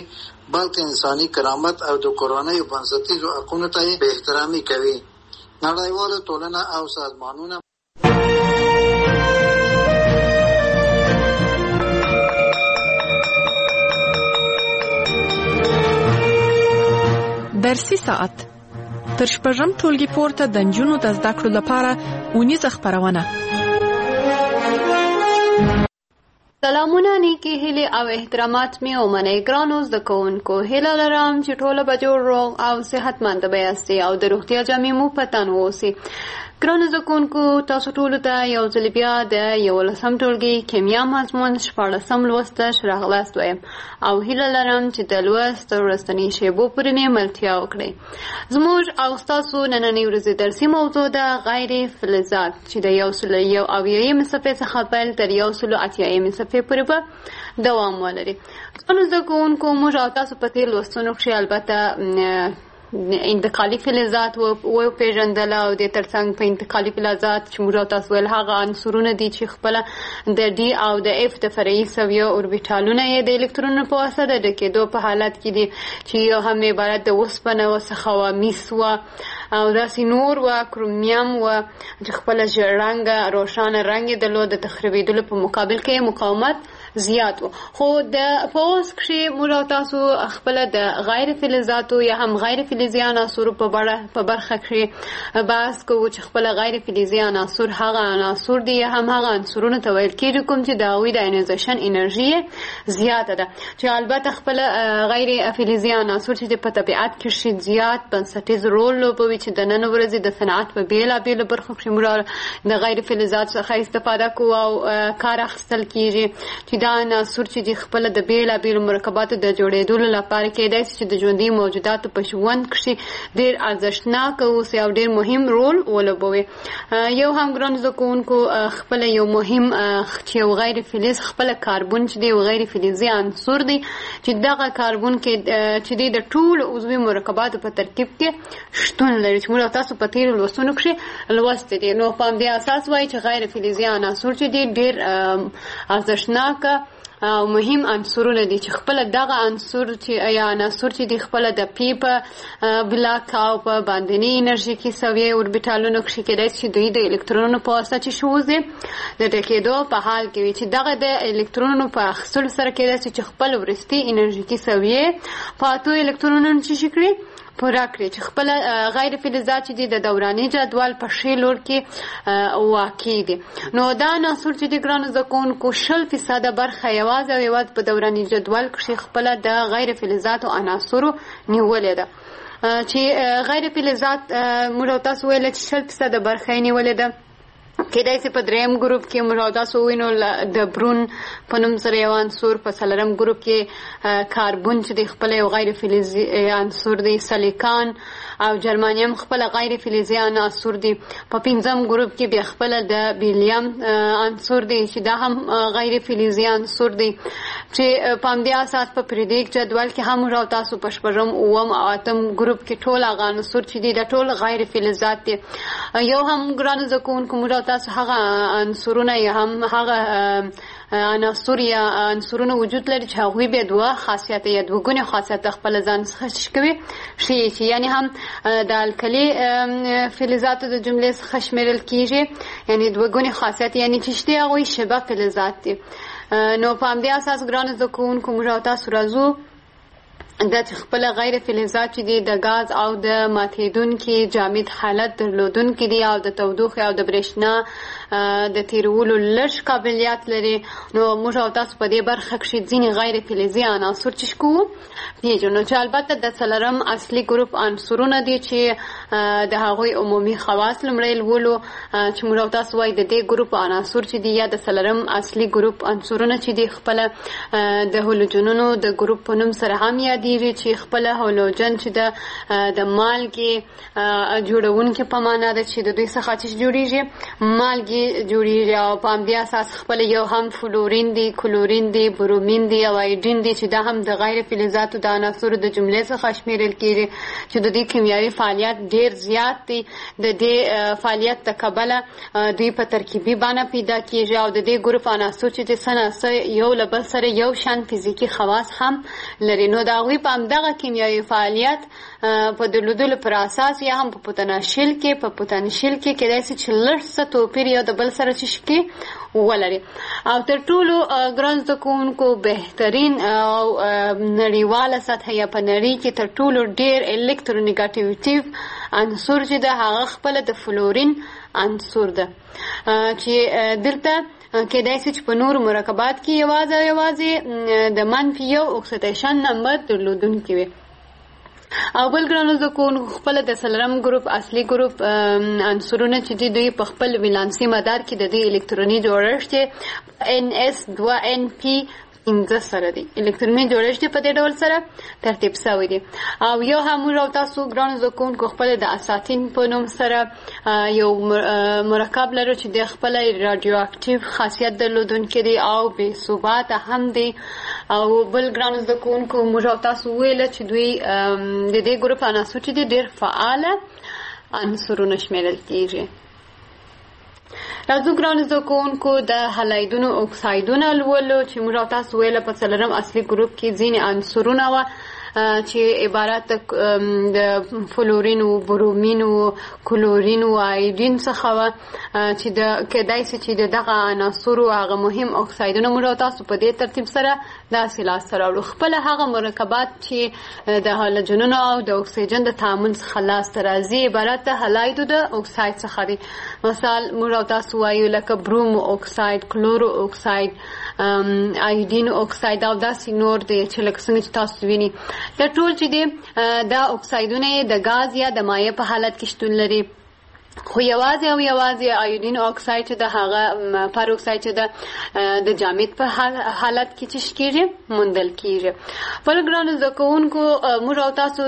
بلکې انساني کرامت او د کورنۍ بنسټیزو حقوقو ته به احترامي کوي. نړیواله ټولنه او سازمانونه درسي ساعت تر شپږم ټولګي پورته د نجونو د زده کړو لپاره اونیزه خپرونه. سلامونه، نیکی هیلې او احترامات مې ومنئ. ګرانو زده کوونکو، هیله لرم چې ټوله به جوړ روغ او صحتمند به یاستئ او د روغتیا جامې مو په تن واوسي. ګرانو زده کوونکو، تاسو ټولو ته یو ځل بیا د 11 ټولګي کیمیا مضمون 14 لوست ته ښه راغلاست وایم او هیله لرم چې د لوست وروستنۍ شیبو پورې مې ملتیا وکړئ. زموږ او ستاسو نننۍ ورځې درسي موضوع ده غیر فلزات چې د 101 صفحې څخه پیل تر 180 صفحې پورې به دوام ولري. ګرانو زده کوونکو، موږ او تاسو په تېر لوستونو کښې البته انتقالي فلزات وپېژندل او د ترڅنګ په انتقالي فلزات چې موږ او تاسو ویل هغه عنصرونه دي چې خپله د ډي او د اف د فرعي سویه اوربیټالونه یې د الکترونونو په واسطه د ډکېدو په حالت کې دي چې یو هم عبارت د اوسپنه څخه وه، میس وه او داسې نور وه، کرومیم وه چې خپله ژېړ رنګه روښانه رنګ یې درلود، د تخریبېدلو په مقابل کې مقاومت زیات و. خو په اوس کښې موږ او تاسو خپله د غیر فلزاتو یا هم غیر فلزي عناصرو په برخه کښې بحث کوو چې خپله غیر فلزي عناصر هغه عناصر دي یا هم هغه عنصرونو ته ویل کېږي کوم چې د هغوی د آینایزیشن انرژي زیاته ده، چې البته خپله غیر فلزي عناصر چې په طبیعت کښې زیات بنسټیز رول لوبوي چې د نن ورځې د صنعت په بېلابېلو برخو کښې موږ د غیر فلزات څخه استفاده کوو او کار اخیستل کېږي چې دا عناصر چې دي خپله د بېلابېلو مرکباتو د جوړېدلو لپاره کېدای شي چې د ژوندي موجوداتو په ژوند کښې ډېر ارزښتناک اوسي او ډېر مهم رول ولوبوي. یو هم ګرانو زده کوونکو خپله یو مهم چې یو غیر فلز خپله کاربون چې دی یو غیر فلزي عنصر دی چې دغه کاربون کې چې دی د ټولو عضوي مرکباتو په ترکیب کې شتون لري چې موږ تاسو په تېرو لوستونو کښې لوستي دي. نو په همدې اساس وایي چې غیر فلزي عناصر چې دی ډېر ارزښتناکه او مهم عنصرونه دي چې خپله دغه عنصر چې یا عناصر چې دي خپله د پی په بلاک او په باندنۍ انرژیکي سویې اوربیټالونو کښې کېدای شي دوی د الکترونونو په واسطه چې شوزي د ډکېدو په حال کې وي چې دغه د الکترونونو په اخیستلو سره کېدای شي چې خپل وروستي انرژیکي سویې په 8 الکترونونو چې شي کړي پوره کړي چې خپله غیر فلزات چې دي د دوراني جدول په ښي لور کې واقع دي. نو دا عناصر چې دي ګرانو زده کوونکو 0% برخه یوازې او یوازې په دوراني جدول کښې خپله د غیر فلزاتو عناصرو نیولې ده چې غیر فلزات موږ تاسو ویل چې 0% برخه یې نیولې ده. کېدای شي په دریم ګروپ کې موږ تاسو وینو د برون په نوم سره یو عنصر، په څلورم ګروپ کې کاربون چې د خپله یو غیر فلزي عنصر دی، سلیکان او جرمانیم خپله غیر فلزي عناصر دي. په 5م ګروپ کې بیا خپله د بیلیم عنصر دی چې دا هم غیر فلزي عنصر دی چې په همدې اساس په پریډیک جدول کې هم موږ تاسو په 8م، 9م او 8م ګروپ کې ټول هغه عناصر چې دي د ټول غیر فلزات دي. یو هم ګرانو زده کوونکو موږ تاسو هغه عنصرونه یا هم هغه عناصر یا عنصرونه وجود لري چې هغوی بیا دوه خاصیت یا دوه ګونې خاصیت خپل ځان څخه کوي چې یعنی هم د الکلي فلزاتو د جملې څخه شمیرل کیږي، یعنی دوه ګونې خاصیت یعنی چې شته هغوی شبه فلزات دي. نو په همدې اساس ګرانو زده کوونکو موږ تاسو راځو دا چې خپله غیر فلزات چې دي د غاز او د ماتېدونکي جامد حالت درلودونکي دي او د تودوخې او د برېښنا د تیرولو لږ قابلیت لري. نو موږ او تاسو په دې برخه کښې ځینې غیر فلزي عناصر چې کوو پیژنو چې البته د څلورم اصلي ګروپ عنصرونه دي چې د هغوی عمومي خواص لومړی لولو چې موږ او تاسو وایي د دې ګروپ عناصر چې دي یا د څلورم اصلي ګروپ عنصرونه چې دي خپله د هالوجنونو د ګروپ په نوم سره هم یادېږي چې خپله هالوجن چې د مالګې جوړونکي په معنا ده چې د دوی څخه چې جوړېږي مالګې جوړېږي او په همدې اساس خپله یو هم فلورین دی، کلورین دی، برومین دی او ایډین دی چې دا هم د غیر فلزاتو د عناصرو د جملې څخه شمیرل کېږي چې د دوی کیمیاوي فعالیت ډیر زیات دي. د دې فعالیت د کبله دوی په ترکیبي بڼه پیدا کیږي او د دې ګروپ عناصر چې د سناسه یو له بل سره یو شان فزیکي خواص هم لري. نو د هغوی په همدغه کیمیاوي فعالیت په درلودلو پر اساس یا هم په پوتنشیل کې کېدای شي چې لږ څه توپیر یو د بل سره چې ولري. او تر ټولو ګران زده کوونکو بهترین او نړیواله سطح یا په نړۍ کې تر ټولو ډیر الکترونیګاټیویټیو عنصر چې د هغه خپل د فلورین عنصر ده چې دلته کېدای شي چې په نور مرکبات کې یوازې د منفي یو اکسیدیشن نمبر درلودونکي وي. او بل ګرانو زده کوونکو خپل د څلورم ګروپ اصلي ګروپ عنصرونه چې دوی په خپل ولانسي مدار کې د دې الکتروني جوړښت NS2NP 15 سره دي. الکتروني جوړښت په دې ډول سره ترتیب شوی دي. او یو هم موږ تاسو ګرانو زده کوونکو خپل د اساتین په نوم سره یو مرکب لرو چې د خپل رادیو اکټیو خاصیت درلودونکي دي او بې ثبات هم دي. او بل ګرانو زده کوونکو موږ تاسو ویل چې دوی د دې ګروپ عناصر چې ډېر فعاله عنصرونه شمیرل کیږي. راځو ګرانو زده کوونکو د هالایدونو اکسایدونه لولو چې موږ تاسو ویل په څلورم اصلي ګروپ کې ځینې عنصرونه وه چې عبارت د فلورین و برومین و کلورین و آیودین څخه وه چې کېدای شي چې دغه عناصرو هغه مهم اکسایدونه موږ تاسو په دې ترتیب سره داسې لاسته راوړو. خپل هغه مرکبات چې د هالوجنونو او د اکسیجن د تعامل څخه لاسته راځي عبارت د هالایدو د اکساید څخه دي. مثال موږ تاسو وایو لکه برومو اکساید، کلورو اکساید، آیودین اکساید او داسې نور دی چې لکه څنګه چې تاسو ویني. دا ټول چې دی دا اکسایدونه د غاز یا د مایع په حالت کې شتون لري. خو یوازې آیودین اکساید چې د هغه پر اکساید چې د جامد په حالت کې چې کېږي موندل کېږي. بل ګرانو زده کوونکو موږ او تاسو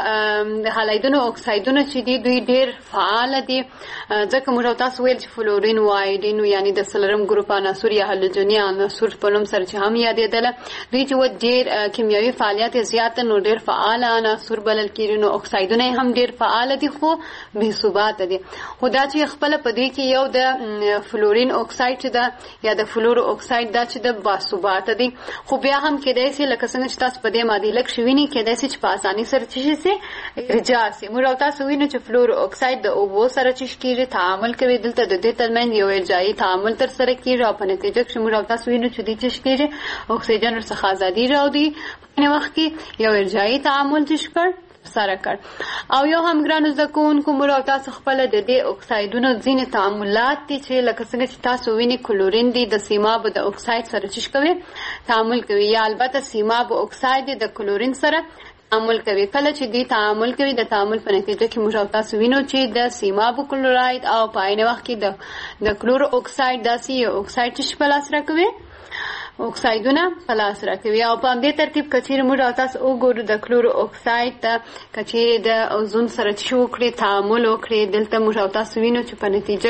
د هالایدونو اکسایدونه چې دي دوی ډېر فعال دي ځکه موږ او تاسو ویل چې فلورین و آیودین یعنی د څلورم ګروپ عناصر یا هالوجني عناصر په نوم سره چې هم یادېدله دوی چې ډېر کیمیاوي فعالیت زیات نو ډېر فعال عناصر بلل کېږي. نو اکسایدونه هم ډېر فعال دي خو بې ثبات دي. خو دا چې خپل په دې کې یو د فلورین اکساید چې ده یا د فلورو اکساید دا چې د باثباته دي. خو بیا هم کېدای شي لکه څنګه چې تاسو په دې ماده لږ شویني کېدای شي چې په اساني سره چې شي ارجاع شي. موږ تاسو وینو چې فلورو اکساید د اوبو سره چې کېږي تعامل کوي دلته د دې ترمنځ یو ارجاعي تعامل تر سره کېږي او په نتیجه کې موږ تاسو وینو چې دې چې کېږي اکسیجن ورڅخه ازادي راوړي په وخت کې یو ارجاعي تعامل چې سره کړ. او یو هم ګرانو زده کوونکو موږ تاسو خپل د دې اکسایدونو ځینې تعاملات دي چې لکه څنګه چې تاسو ویني کلورین دی د سیماب د اکساید سره چې کوي تعامل کوي یا البته سیماب اکساید د کلورین سره تعامل کوي. کله چې دی تعامل کوي د تعامل په نتیجه کې موږ تاسو وینو چې د سیماب کلوراید او په عین وخت کې د کلور اکساید داسې یو اکساید چې په لاس راکوي اکسایدونه په لاس راکوي. او په همدې ترتیب کچیر موږ تاسو وګورو د کلور اکساید ته کچیر د اوزون سره چې وکړي تعامل وکړي دلته موږ تاسو وینو چې په نتیجه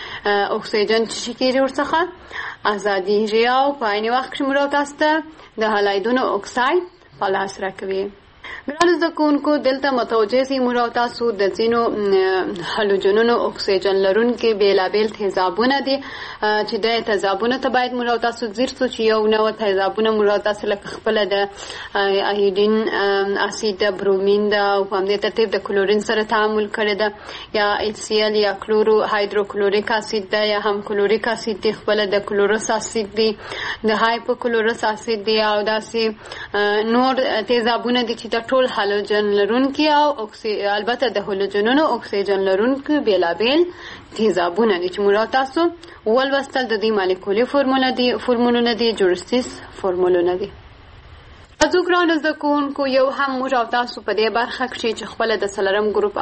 کې اکسیجن چې کېږي ورڅخه ازادي او په عین وخت کې موږ تاسو ته د هالایدونو اکساید په لاس راکوي. ګرانو زده کوونکو دلته متوجه سئ موږ تاسو د ځینو هالوجنونو اکسیجن لرونکي بیلابیل تیزابونه دي چې د تیزابونو ته باید موږ تاسو ځیر سو چې یو نوع تیزابونه موږ تاسو لکه خپل د آیودین اسید برومین دا او په همدې ترتیب د کلورین سره تعامل کړی ده یا HCl یا کلورو هایدروکلوریک اسید ده یا هم کلوریک اسید دی خپل د کلوروس اسید دی د هایپوکلوروس اسید دی او داسې نور تیزابونه دي چې د ټول هالوجن لرونکي او البته د هالوجنونو اکسیجن لرونکي بیلابیل تیزابونه دي چې موږ تاسو ولوستل د دې مالیکولي فورمولونه دي جوړښتیز فورمولونه دي. ازو ګرانو زده کوونکو یو هم موږ تاسو په دې برخه کې چې خپل د څلورم ګروپ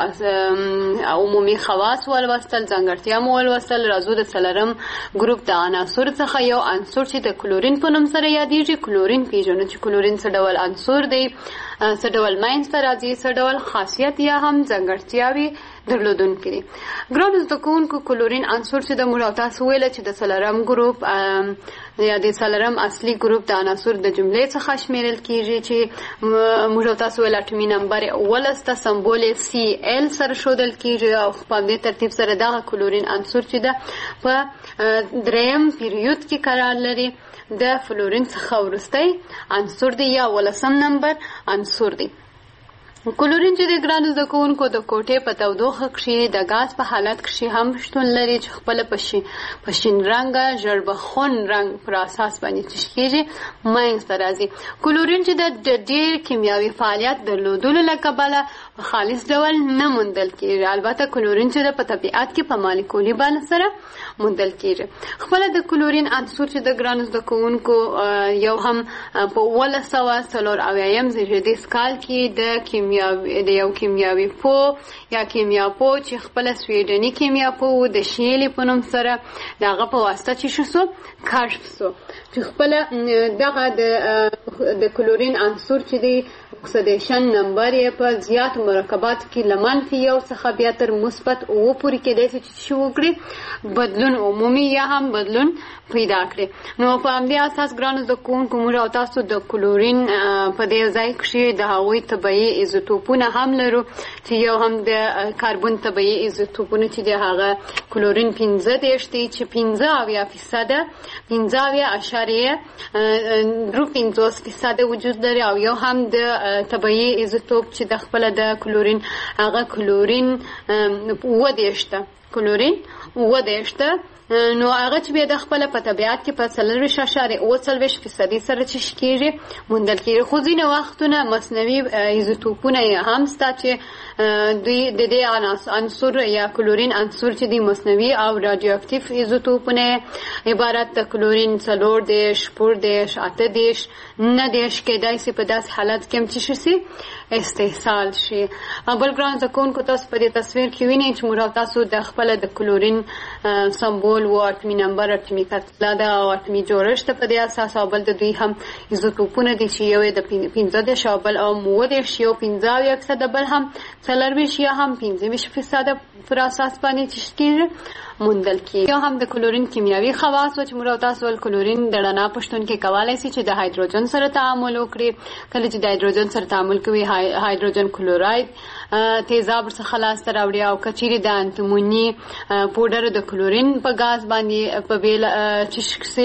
عمومي خواص ولوستل ځانګړتیا مو ولوستل. راځو د څلورم ګروپ د عناصر څخه یو عنصر چې د کلورین په نوم سره یادېږي کلورین پیژنو چې کلورین څه ډول عنصر دی څه ډول منځته راځي څه ډول خاصیت یا هم ځانګړتیاوې درلودونکي دي. ګرانو زده کوونکو کلورین عنصر چې د موږ او تاسو ویل چې د څلورم ګروپ یا د څلورم اصلي ګروپ د عناصر د جملې څخه شمیرل کیږي چې موږ او تاسو ویل اټومي نمبر ولسته سمبول Cl سره ښودل کیږي او په دې ترتیب سره دغه کلورین عنصر چې ده په دریم پیریود کې قرار لري د فلورین څخه وروستی عنصر دی یا ولسم نمبر عنصر دی. کلورین چې د ګرانو زده کوونکو د کوټې په تودوخه کښې د غاز په حالت کښې هم شتون لري چې خپله په شین رنګه ژړبخون رنګ پر اساس باندې څه کېږي منځته راځي. کلورین چې د ډېر کیمیاوي فعالیت درلودلو له کبله په خالص ډول نه موندل کېږي. البته کلورین چې په طبیعت کې په مالیکولي بڼه سره موندل کېږي. خپله د کلورین عنصر چې د ګرانو زده کوونکو یو هم په 1994 زیږدیز کال کې د یو کیمیاوي پو یا کیمیاپو چې خپله سویډني کیمیاپو د شیلې په نوم سره د هغه په واسطه چې شو کشف سو چې خپله دغه د کلورین عنصر چې دی اکسیدیشن نمبر یې په زیات مرکباتو کې له منفي 1 څخه بیا تر مثبت 9 پورې کېدای شي چې وکړي بدلون عمومي یا هم بدلون پیدا کړي. نو په همدې اساس ګرانو زده کوونکو موږ او تاسو د کلورین په دې ځای کښې د هغوی طبیعي ایزوټوپونه هم لرو چې یو هم د کاربن طبیعي ایزوټوپونه چې د هغه کلورین 15 دی چې 15.3% وجود لري او یو هم د طبیعي ایزوټوپ چې د خپل د کلورین هغه کلورین 18 کلورین 18 نو هغه چې بیا د خپل په طبیعت کې په 4.8% سره چې کېږي موندل کېږي. خو ځینې وختونه مصنوعي ایزوټوپونه هم شته چې دوی د دې عنصر یا کلورین عنصر چې دی مصنوعي او رادیو اکټیو ایزوټوپونه عبارت د کلورین 4.8 9 کېدای شي په داسې حالت کې چې شي استحصال شي. بل ګران زده کوونکو تاسو په دې تصویر کې وینئ چې موږ تاسو د خپل د کلورین سمبول و اټومي نمبر اټومي کتله ده او اټومي جوړښت په دې اساس او بل د دوی هم ایزوټوپونه دي چې یو د 15 او بل او 15 یو 15% بل هم 40 یا هم 15% پر اساس باندې چې کېږي موندل کېږي. یو هم د کلورین کیمیاوي خواص چې موږ تاسو ول کلورین د رڼا په شتون کې کولی شي چې د هایدروجن سره تعامل وکړي. کله چې د هایدروجن سره تعامل کوي هایدروجن کلوراید تیزاب څخه لاسته راوړي او کچېرې د انتموني پوډر د کلورین په غاز باندې په بیل چې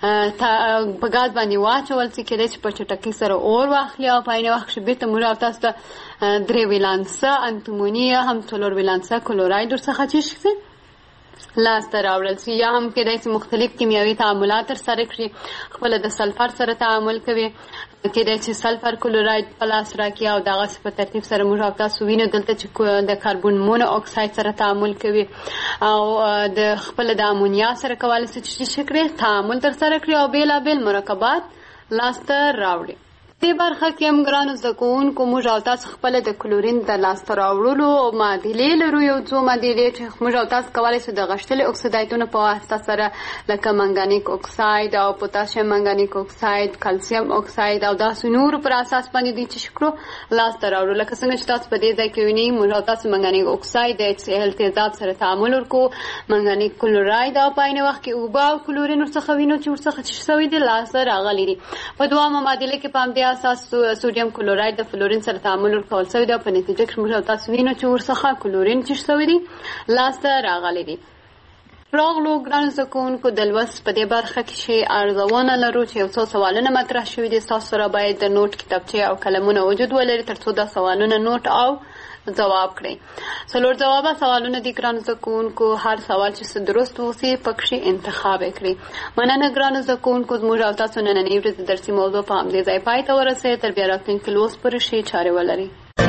په غاز باندې واچول شي کېدای چې په چټکۍ سره اور واخلي او په عین وخت کې بیرته موږ تاسو ته 3 ویلانسه انتموني هم 4 ویلانسه کلوراید ورڅخه چې لاسته راوړل شي یا هم کېدای شي مختلف کیمیاوي تعاملات ترسره کړي. خپل د سلفر سره تعامل کوي کېدای شي سلفر کلوراید په لاس راکړي او دغسې په ترتیب سره موږ تاسو وینو دلته چې د کاربن مونو اکساید سره تعامل کوي او د خپل د امونیا سره کولی شي چې تعامل ترسره کړي او بېلابېل مرکبات لاسته راوړي. دې برخه کې هم ګرانو زده کوونکو موږ او تاسو خپله د کلورین د لاسته راوړلو معادلې لرو. یو څو معادلې چې موږ او تاسو کولی شو د غښتلي اکسیدایتونو په واسطه سره لکه منګانیک اکساید او پوتاشیم منګانیک اکساید کلسیم اکساید او داسې نورو پر اساس باندې دوی چې کړو لاسته راوړو. لکه څنګه چې تاسو په دې ځای کې وینئ موږ او تاسو منګانیک اکساید د HCl تیزاب سره تعامل ورکو منګانیک کلوراید او په عین وخت کې اوبه او کلورین ورڅخه وینو چې ورڅخه چې شوي دي لاسته راغلي دي. په دوامه معادلې کې په همدې اساس سوډیم کلوراید د فلورین سره تعامل ورکول شوی دی. په نتیجه کې موږ تاسو وینو چې ورڅخه کلورین چې شوی دی لاسته راغلی دی. راغلو ګرانو زده کوونکو د لوست په دې برخه کې ارزونه لرو چې یو څو سوالونه مطرح شوي دي. ستاسو سره باید د نوټ کتابچې او قلمونه وجود ولري تر څو دا سوالونه نوټ او جواب کړئ. څلور جوابه سوالونه دي ګرانو زده کوونکو. هر سوال چې درست وسي پکې انتخاب کړئ. مننه ګرانو زده کوونکو. زموږ او تاسو نننۍ ورځې درسي موضوع په همدې ځای پای ته ورسېده. تر بیا راتلونکي لوست پورې ښې چارې ولرئ.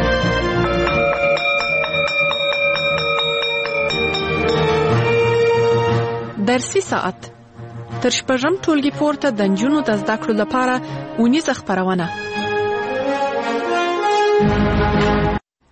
درسي ساعت تر شپږم ټولګي پورته د نجونو د زده کړو لپاره اونیزه خپرونه.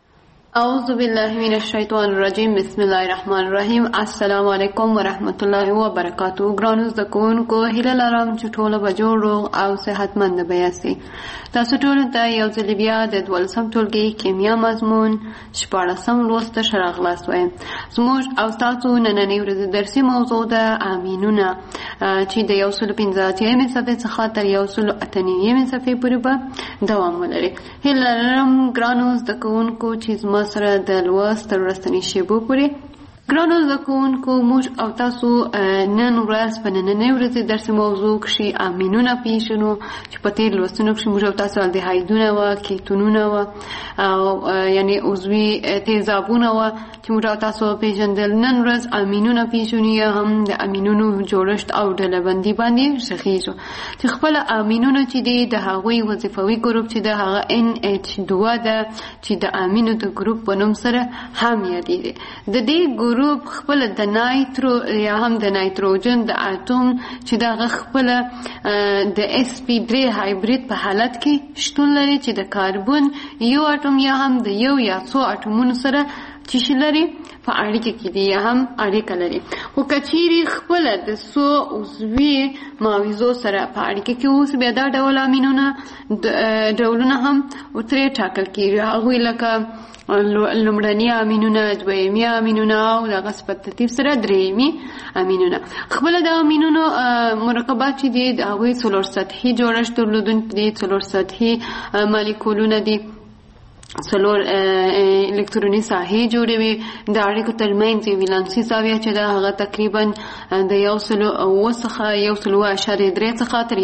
اعوذ بالله من الشیطان الرجیم. بسم الله الرحمن الرحیم. السلام علیکم ورحمت الله وبرکاتہ. ګرانو زده کوونکو، هیله لرم چې ټول به جوړ روغ او صحتمند به یاستئ. تاسو ټول ته یو ځل بیا د 12 ټولګي کیمیا مضمون 14 لوست ښه راغلاست وایم. زموږ او تاسو نننۍ ورځ درسي موضوع ده امینونه، چې د 185 صفحې څخه تر 198 صفحې پورې به دوام ولري. هیله لرم ګرانو زده کوونکو چې سره د لوست تر وروستنۍ شیبو پورې. ګرانو زده کوونکو، موږ او تاسو نن ورځ په نننۍ ورځ درسي موضوع کښې امینونه پېژنو، چې په تېر لوستونو کښې موږ او تاسو الدهایدونه وه، کیتونونه وه، او یعنې عضوي تیزابونه وه چې موږ او تاسو پېژندل. نن ورځ امینونه پېژنو، یا هم د امینونو جوړښت او ډلهبندي باندې غږېږو، چې خپله امینونه چې دي د هغوی وظیفوي ګروپ چې ده هغه NH2 ده، چې د امینو د ګروپ په نوم سره هم یادېږي. د دې ګروپ خپل د نایترو یا هم د نایتروجن د اتوم چې دغه خپل د sp3 هایبرید په حالت کې شتون لري، چې د کاربن یو اتوم یا هم د یو یا څو اتومونو سره چې لري په اړیکه کې دي یا هم اړیکه لري. خو کچيري خپل د څو عضوي معاوضو سره په اړیکه کې اوس بیا دا ډول امینونه ډولونه هم ورته ټاکل کېږي. هغوی لکه لومړني امینونه، دویمي امینونه او دغه په ترتیب سره درېیمي امینونه. خپله د امینونو مرکبات چې دي د هغوی څلور سطحي جوړښت درلودونکي دي، څلور سطحي مالیکولونه دي، څلور الکتروني ساحې جوړوي. د اړیکو ترمنځ یې ولانسي زاویه چې ده هغه تقریبا د 1.9 څخه 1.3 څخه تر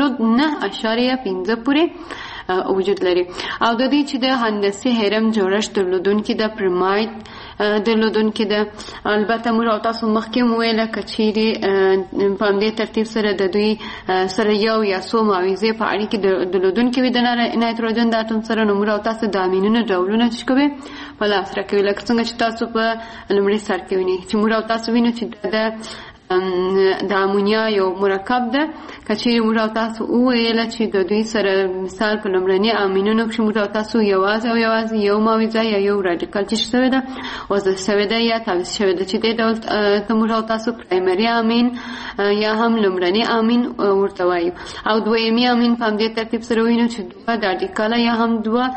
1.9.5 پورې وجود لري. او د دې چې د هندسي هرم جوړښت درلودونکي د پرماید درلودونکي ده. البته موږ او تاسو مخکې مو ویله که چیرې په همدې ترتیب سره د دوی سره یو یا څو معاوضې په اړیکې درلودونکي وي د نایتروجن د اتوم سره، نو موږ او تاسو د امینونو ډولونه چې کوي په لاس راکوي. لکه څنګه چې تاسو په لومړي سر کې وینئ چې موږ او تاسو وینو چې د امونیا یو مرکب ده. که چیرې موږ او تاسو وویله چې د دوی سره مثال په لومړني امینونو کښې موږ او تاسو یوازې او یوازې یو معاوضه یا یو راډیکال چې شوې ده وضع شوې ده یا تعویض شوې ده، چې دې ډول ته موږ او تاسو پرایمري امین یا هم لومړني امین ورته وایو. او دویمي امین په همدې ترتیب سره وینو چې دوه راډیکاله یا هم دوه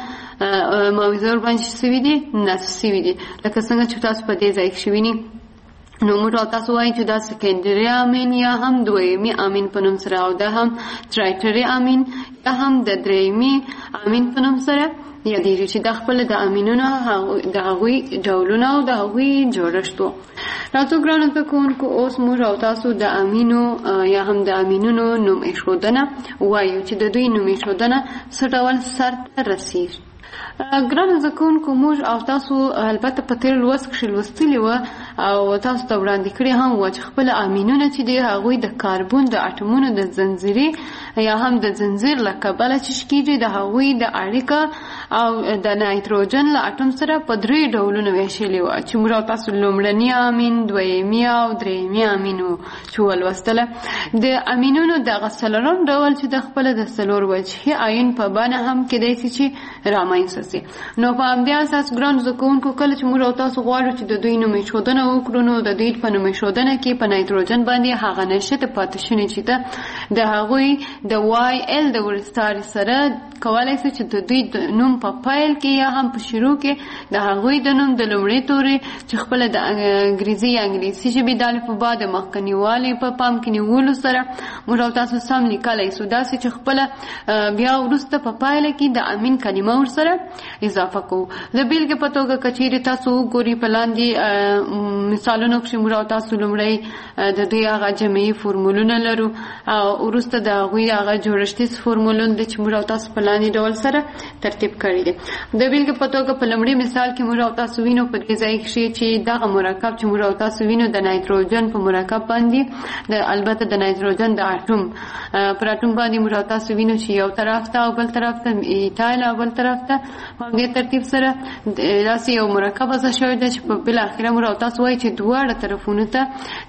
معاوضه ورباندې شوي دي، نصب شوي دي. لکه څنګه چې تاسو په دې ځای کښې وینئ، نو موږ او تاسو وایو چې دا سیکنډري امین یا هم دویمي امین په نوم سره، او دا هم ترایټري امین یا هم د درېیمي امین په نوم سره یادېږي، چې دا خپله د امینونو د هغوی ډولونه او د هغوی جوړښت و. راځو ګرانو زده کوونکو، اوس موږ او تاسو د امینو یا هم د امینونو نوم ایښودنه وایو، چې د دوی نوم ایښودنه څه ډول سرته رسېږي. ګرانو زده کوونکو، موږ او تاسو البته په تېر لوست کښې لوستلي وه او تاسو ته وړاندې کړي هم وه چې خپل امینونه چې دي هغوی د کاربن د اتومونو د زنځیرې یا هم د زنځیر له کبله چې کېږي د هغوی د اړیکه او د نایتروجن له اتوم سره په درې ډولونو ویشلي وه، چې موږ او تاسو لومړني امین، دویمي او درېیمي امین و چې ولوستله. د امینونو دغه څلورم ډول چې د خپله د څلور وجهي آیون په بڼه هم کېدای شي چې رامنځته سي. نو په همدې اساس ګرانو زده کوونکو، کله چې موږ او تاسو غواړو چې د دوی نوم ایښودنه وکړو، نو د دوی په نوم ایښودنه کې په نایتروجن باندې هغه نښتې پاتې شونې چې ده د هغوی د YL د ورستاري سره کولی شي چې د دوی د نوم په پیل کې یا هم په شروع کې د هغوی د نوم د لومړۍ تورې چې خپله د انګریزي یا انګلیسي ژبې د الفبا د مخکني والي په پام کې نیولو سره موږ او تاسو سم لیکلی شو، داسې چې خپله بیا وروسته په پایله کې د امین کلمه ورسره اضافه کوو. د بیلګې په توګه که چیرې تاسو وګورئ په لاندې مثالونو کښې موږ او تاسو لومړی د دوی هغه جمعي فورمولونه لرو او وروسته د هغوی هغه جوړښتیز فورمولون دی چې موږ او تاسو په لاندې ډول سره ترتیب کړي دي. د بیلګې په توګه په لومړي مثال کې موږ او تاسو وینو په دې ځای کښې چې دغه مرکب چې موږ او تاسو وینو د نایتروجن په مرکب باندې البته د نایتروجن د اتوم پر اتوم باندې موږ او تاسو وینو چې یو طرف ته او بل طرف ته ایتایل او بل طرف ته په دې ترتیب سره داسې یو مرکب وضع شوی دی چې په بالاخره موږ او تاسو وایي چې دواړه طرفونو ته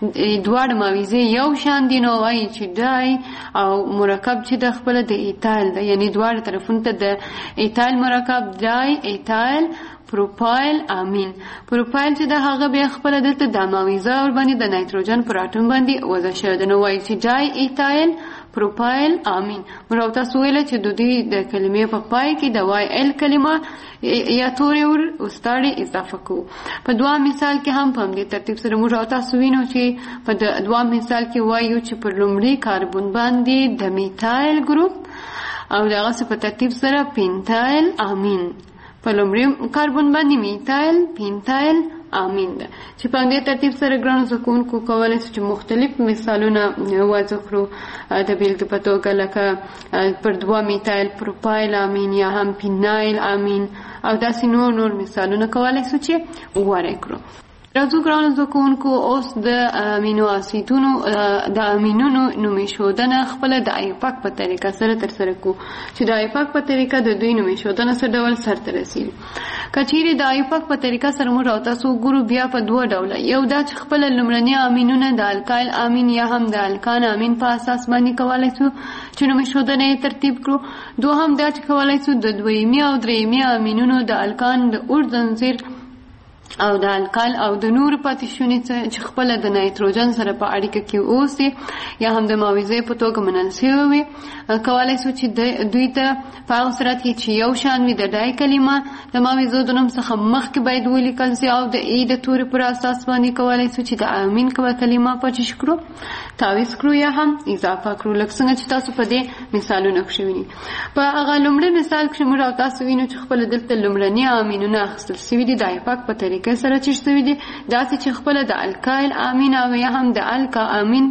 دواړه معاوضې یو شان دي، نو وایي چې ډای او مرکب چې د خپله د ایتایل ده، یعنې دواړه طرفونو ته د ایتایل مرکب ډای ایتایل پروپایل امین. پروپایل چې د هغه بیا خپل دلته د ماویزه ور باندې د نایتروجن پر اټوم باندې وضع شوی د نو وایي چې ډای ایتایل پروپایل امین. موږ تاسو ویل چې د دې د کلمې په پای کې د وای ال کلمه یا توري ور استاړي اضافه کوو. په دوام مثال کې هم په دې ترتیب سره موږ تاسو وینو چې په دوام مثال کې وایو چې پر لومړي کاربن باندې د میتایل ګروپ او دغه په ترتیب سره پینتایل امین. په لومړي کاربن باندې میتایل پینتایل امین ده چې په دې ترتیب سره ګرانو زکونکو کولای شي چې مختلف مثالونه واضح کړو د بیلګې په توګه لکه پر 2 میتایل پروپایل امین یا هم پینایل امین او داسې نور مثالونه کولای شي چې واره کړو. راځو ګرانو زکونکو اوس د امینو اسیدونو د امینونو نومېښودنه خپل د ایپاک په طریقه سره ترسره کوو چې د ایپاک په طریقه د دوی نومېښودنه څه ډول سرته رسیږي. که چیرې د ایپاک په طریقه سره موږ تاسو ګورو بیا په 2 ډوله، یو دا چې خپل لومړني امینونه د الکایل امین یا هم د الکان امین په اساس باندې کولای شو چې نومېښودنه یې ترتیب کړو. دوهم دا چې کولای شو د دویمي او درېیمي امینونو د الکان د اور زنځیر او د الکال او د نور پاتې شونې چې خپل د نایتروجن سره په اړیکه کې اوسي یا هم د ماویزې په توګه منل شوی وي کولای شو چې دوی ته په هغه صورت کې چې یو شان وي د ډای کلمه د ماویزو د نوم څخه مخکې باید ولیکل شي او د ای د توري پر اساس باندې کولای شو چې د امین کلمه پچش کړو، تعویض کړو یا هم اضافه کړو، لکه څنګه چې تاسو په دې مثالونو کې وینئ. په هغه لومړی مثال کې موږ تاسو وینو چې خپل دلته لومړني امینونه اخیستل شوي دي د ایپاک په طریقه سره چې شوي دي داسې چې خپل د الکایل امین او یا هم د الکا امین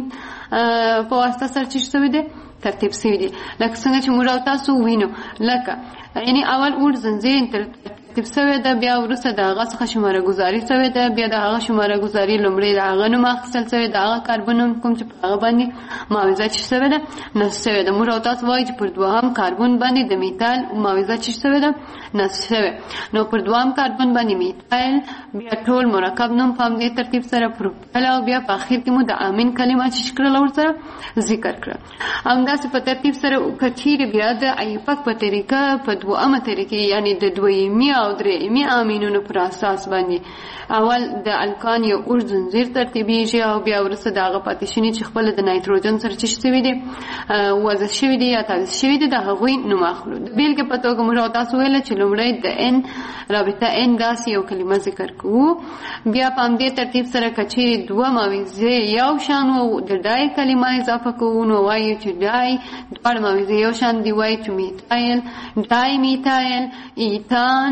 په واسطه سره چې شوي دي ترتیب شوي دي. لکه څنګه چې موږ تاسو وینو لکه یعنی اول اور زنځیر ترتیب شوی ده، بیا وروسته د هغه څخه شماره ګذاري شوې ده، بیا د هغه شماره ګذاري لومړی د هغه نوم اخیستل شوی د هغه کاربن نوم کوم چې په هغه باندې ماویزه چې شوې ده نصب شوې ده. موږ تاسو وایي چې پر 2م کاربن باندې د میتایل ماویزه چې شوې ده نصب شوې، نو پر 2م کاربن باندې میتایل بیا ټول مرکب نوم په دې ترتیب سره پروپایل او بیا په اخر کې مو د امین کلمه چې کړل ور سره ذکر کړ. همداسې په ترتیب سره کچیر بیا د ایپاک په طریقه په 2مه طریقې یعنی د دویمي او درېیمي امینونو پر اساس باندې اول د الکان یو اور زنځیر ترتیبیږي او بیا وروسته د هغه پاتې شونې چې خپل د نایتروجن سره چې شوي دي وضع شوي دي یا تعویض شوي دي د هغوی نوم اخلو. د بیلګې په توګه موږ تاسو ویل چې لومړی د ان رابطه ان داسې یو کلمه ذکر کوو، بیا په همدې ترتیب سره که چیرې 2 ماویزې یو شان و د ډای کلمه اضافه کوو نو وایو چې ډای دواړه ماویزې یو شان دي، وایو چې میتایل ډای میتایل ایتان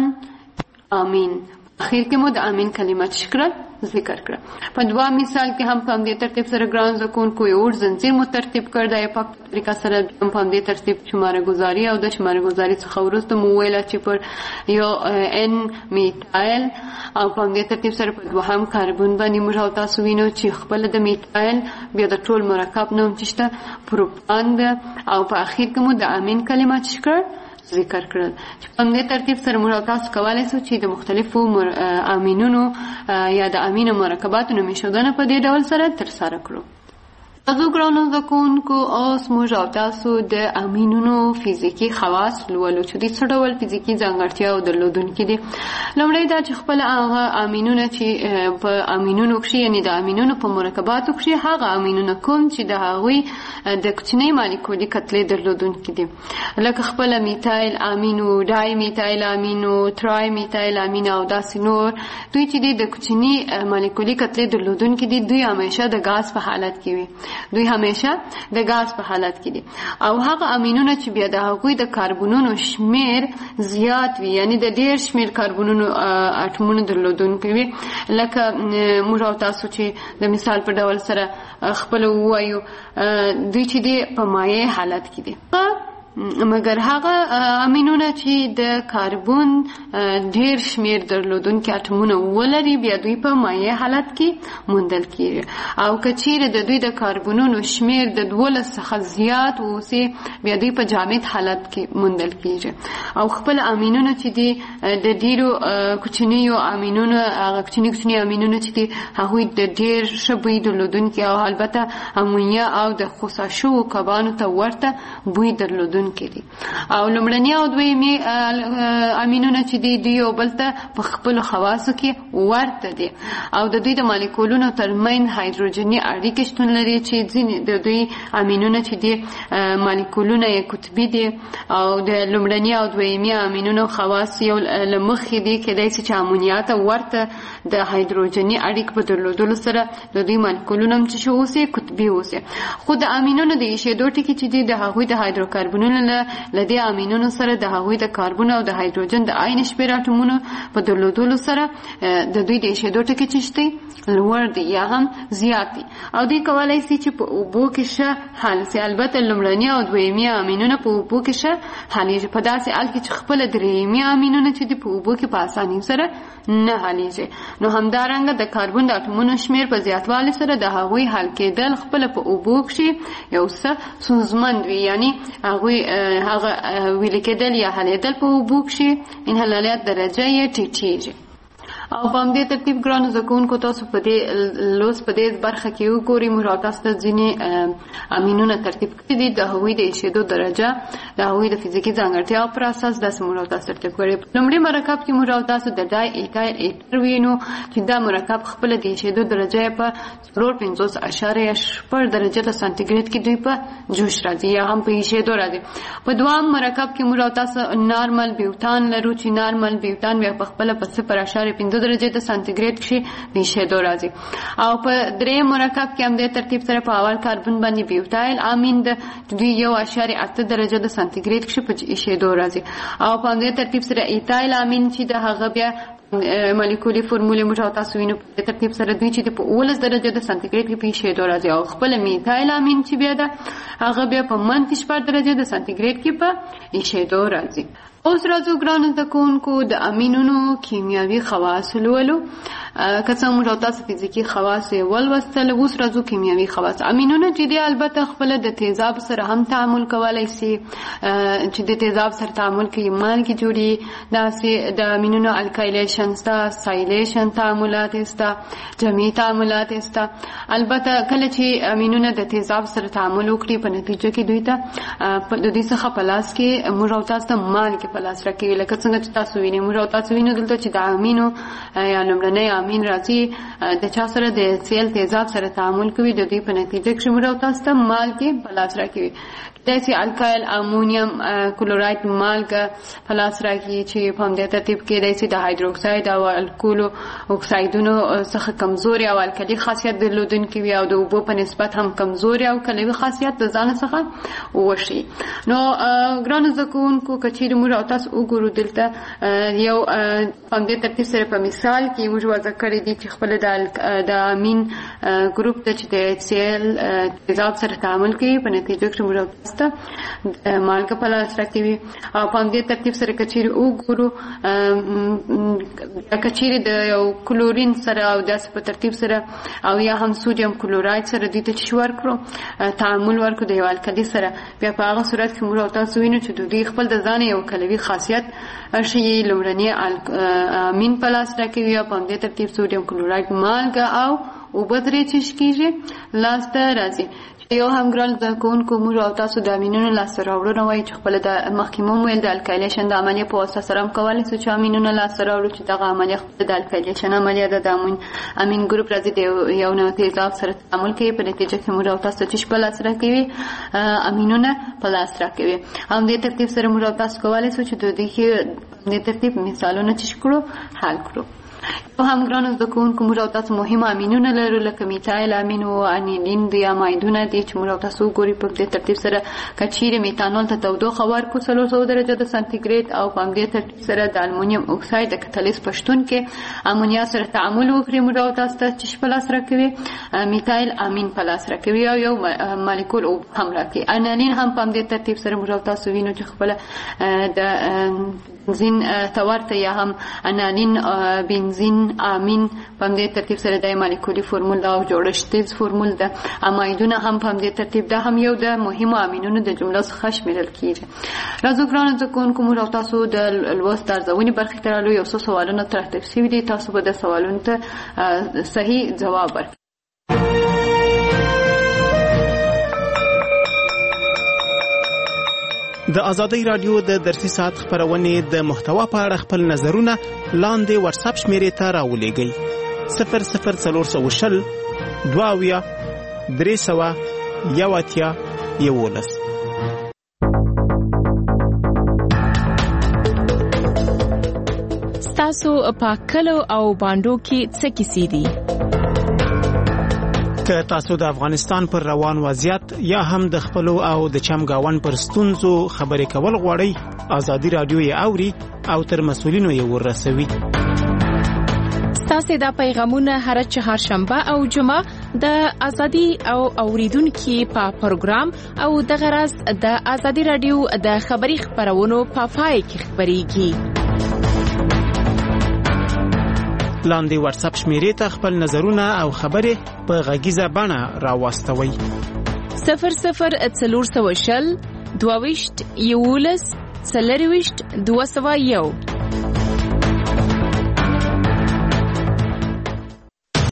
امین. اخیر کې مو د امین کلمه شکر ذکر کړه. په 2 مثال کې هم په دې ترتیب سره ګران زکون کوی اور زنځیر مو ترتیب کړ د ایپاک طریقه سره په دې ترتیب شماره گذاری او د شماره گذاری څخه وروسته مو ویل چې پر یو ان میتایل او په دې ترتیب سره په 2م کاربن باندې موږ تاسو وینو چې خپل د میتایل بیا د ټول مرکب نوم چې پروپان او په اخیر کې مو د امین کلمه شکر ذکر کړل. چې په دې ترتیب سره موږ تاسو کولای شو چې د مختلفو امینونو یا د امینو مرکباتو نومېښودنه په دې ډول سره ترسره کړو. تاسو ګرانو زکونکو اوس موږ تاسو د امینونو فزیکی خواص لولو چې د څه ډول فزیکی ځانګړتیاو درلودونکي دي. لومړی دا چې خپل هغه امینونه چې په امینونو کې یعنی د امینونو په مرکباتو کې هغه امینونه کوم چې د هغوی د کوچنۍ مالیکولي کتلې درلودونکي دي، لکه خپل میتایل امینو، ډای میتایل امینو، ترای میتایل امین او داسې نور. دوی چې د کوچنۍ مالیکولي کتلې درلودونکي دي دوی همیشه د غاز په حالت کې وي، دوی همیشه د غاز په حالت کې دي. او هغه امینونه چې بیا د هغوی د کاربونونو شمیر زیات وي یعنی د ډیر شمیر کاربونونو اټمونو درلودونکي وي، لکه موږ تاسو چې د مثال په ډول سره خپل وایو دوی چې دی په مایع حالت کې دي، مګر هغه امینونه چې د کاربن ډیر شمیر درلودونکي اټمونه ولري بیا دوی په مایع حالت کې موندل کیږي. او که چیرې د دوی د کاربنونو شمیر د 12 څخه زیات اوسي بیا دوی په جامد حالت کې موندل کیږي. او خپل امینونه چې دي د ډیرو کوچنیو امینونو هغه کوچنی امینونه چې دي هغوی د ډیر شبوي درلودونکي او البته امونیا او د خصاشو کبانو ته ورته بوی درلودونکي لرونکي دي او لومړني او دویمي امینونه چې دي یو بل ته په خپل خواصو کې ورته دي او د دوی د مالیکولونو ترمن هایدروجني اړیکې شتون لري چې ځینې د دوی امینونه چې دي مالیکولونه یې قطبي دي او د لومړني او دویمي امینونو خواص یو لمخې دي کېدای شي چې امونیا ته ورته د هایدروجني اړیک په درلودلو سره د دوی مالیکولونه هم چې اوسي قطبي اوسي خو د امینونو د ایشېدو ټکي چې دي د هغوی د هایدروکاربنونو له دې امینونو سره د هغوی د کاربن او د هایدروجن د عین شمېر اټومونو په درلودلو سره د دوی د ایشېدو ټکي چې شته لوړ دي یا هم زیات دي او دوی کولی شي چې په اوبو کې ښه حل شي. البته لومړني او دویمي امینونه په اوبو کې ښه حلیږي په داسې حال کې چې خپله درېیمي امینونه چې دي په اوبو کې په اسانۍ سره نه حلیږي. نو همدارنګه د کاربن د اټومونو شمېر په زیاتوالي سره د هغوی حل کېدل خپله په اوبو کښې یو څه ستونزمند وي یعنی هغوی هغه ویلې کېدل یا حلېدل په اوبو کښې انحلالیت درجه یې ټیټېږي. او په همدې ترتیب ګرانو زده کوونکو تاسو په دې لوست په دې برخه کې وګورئ موږ او تاسو ته ځینې امینونه ترتیب کړي دي د هغوی د ایشېدو درجه د هغوی د فزیکي ځانګړتیاو پر اساس داسې موږ او تاسو ترتیب کړي. لومړي مرکب کې موږ او تاسو د ډای ایتایل ایتر وینو چې دا مرکب خپله د ایشېدو درجه یې په 4.50.8 درجه د سانتیګریډ کې دوی په جوش راځي یا هم په ایشېدو راځي. په دوام مرکب کې موږ او تاسو نارمل بیوتان لرو چې نارمل بیوتان بیا په خپله په 0.5 درجه د سانتیګریډ کې په ایشېدو راځي. او په درېیم مرکب کې هم د ترتیب سره په اول کاربن باندې بیوتایل امین د دوی 1.8 درجه د سانتیګریډ کې په ایشېدو راځي. او په همدې ترتیب سره ایتایل امین چې د هغه بیا مالیکولي فرمولې موږ او تاسو وینو په ترتیب سره دوی چې په 19 درجه د سانتیګریډ کې په ایشېدو راځي او خپل میتایل امین چې بیا ده هغه بیا په -4 درجه د سانتیګریډ کې په ایشېدو راځي. اوس راځو ګرانو زده کوونکو د امینونو کیمیاوي خواص ولولو. که څه موږ او تاسو فزیکي خواص یې ولوستل اوس راځو کیمیاوي خواص. امینونه چې دي البته خپله د تیزاب سره هم تعامل کولی شي چې د تیزاب سره تعامل کوي مالګې جوړي داسې د امینونو الکایلیشن سته سایلیشن تعاملات سته جمعي تعاملات سته. البته کله چې امینونه د تیزاب سره تعامل وکړي په نتیجه کې دوی ته د دوی څخه په لاس کې موږ او تاسو ته مالګې په لاس راکوي لکه څنګه چې تاسو وینئ موږ او تاسو وینو دلته چې د امینو یا لومړنی امین راځي د چا سره د سیل تیزاب سره تعامل کوي د دوی په نتیجه کې موږ او تاسو ته مالګې په لاس راکوي. داسې الکایل امونیم کلوراید مالګه په لاس راکوي چې په همدې ترتیب کې داسې د هایدروکساید او الکولو اکسایدونو څخه کمزوري او الکلي خاصیت درلودونکي وي او د اوبو په نسبت هم کمزوري او کلوي خاصیت د ځان څخه وښيي. نو ګرانو زده کوونکو که چیرې موږ او تاسو وګورو دلته یو په همدې ترتیب سره په مثال کې موږ وضع کړی دي چې خپله د امین ګروپ ته چې د HCl تیزاب سره تعامل کوي په نتیجه کې موږ مالګه په لاس راکوي. او په همدې ترتیب سره که چیرې وګورو که چیرې د یو کلورین سره او داسې په ترتیب سره او یا هم سودیم کلوراید سره دوی ته چې ورکړو تعامل ورکړو د یو الکلي سره بیا په هغه صورت کې موږ او تاسو وینو چې دوی خپل د ځانه یو کلوي خاصیت ښیي لومړني امین په لاس راکوي او په همدې ترتیب سودیم کلوراید مالګه او اوبه ترې څښل کېږي لاس ته راځي. یو هم ګران زده کوونکو موږ او تاسو د امینونو لاسته راوړنه وایي چې خپله د مخکې مو ویل د الکایلیشن د عملیې په واسطه سره هم کولی شو چې امینونه لاسته راوړو چې دغه عملیه خپله د الکایلیشن عملیه ده. د امین ګروپ راځي د یو نوع تیزاب سره تعامل کوي په نتیجه کې موږ او تاسو چې په لاس راکوي امینونه په لاس راکوي. همدې ترتیب سره موږ او تاسو کولی شو چې د دې ترتیب مثالونه چې کړو حل کړو. په هم ګرانو زده کوونکو موږ او تاسو مهم امینونه لرو لکه میتایل امین او انیلین دي امایدونه دي چې موږ او تاسو وګورئ په دې ترتیب سره که چیرې میتانول ته تودوخه ورکړو 400 درجه د سانتیګریډ او په همدې ترتیب سره د المونیم اکساید د کتالیز په شتون کې امونیا سره تعامل وکړي موږ او تاسو ته چې په لاس راکوي میتایل امین په لاس راکوي او یو مالیکول هم راکوي. انیلین هم په همدې ترتیب سره موږ او تاسو وینو چې خپله د بنزین تورته یا هم انیلین بنزین امین په همدې ترتیب سره د مالیکولي فرمول او جوړښتیز فرمول د امایدونه هم په همدې ترتیب ده هم یو د مهمو امینونو د جملو څخه شمیرل کیږي. راځو ګرانو زده کوونکو موږ او تاسو د لوست د ارزونې برخې ته رالو یو څو سوالونه ترتیب شوي دي تاسو به د سوالونو ته صحیح ځواب ورکړئ. د ازادي رادیو د درسي ساعت خبرونه د محتوا په اړه خپل نظرونه لاندې واتس اپ شمیرې ته راولېږئ 00420 22 300 11 تاسو په کلو او باندو کې څه کیسې دي؟ که تاسو د افغانستان پر روان وضعیت یا هم د خپلو او د چمګاون پر ستونزو خبرې کول غواړئ، ازادي رادیو یې اوري او تر مسؤلینو یې ورسوي. ستاسو دا پیغامونه هر چهارشنبه او جمعه د ازادي او اوریدونکو په پروګرام او د غرض د ازادي رادیو د خبري خبرونو په پای کې خبريږي. لاندې واتس اپ شمیرې ته خپل نظرونه او خبرې په غږیزه بڼه راوستوئ. 00420 22 11 201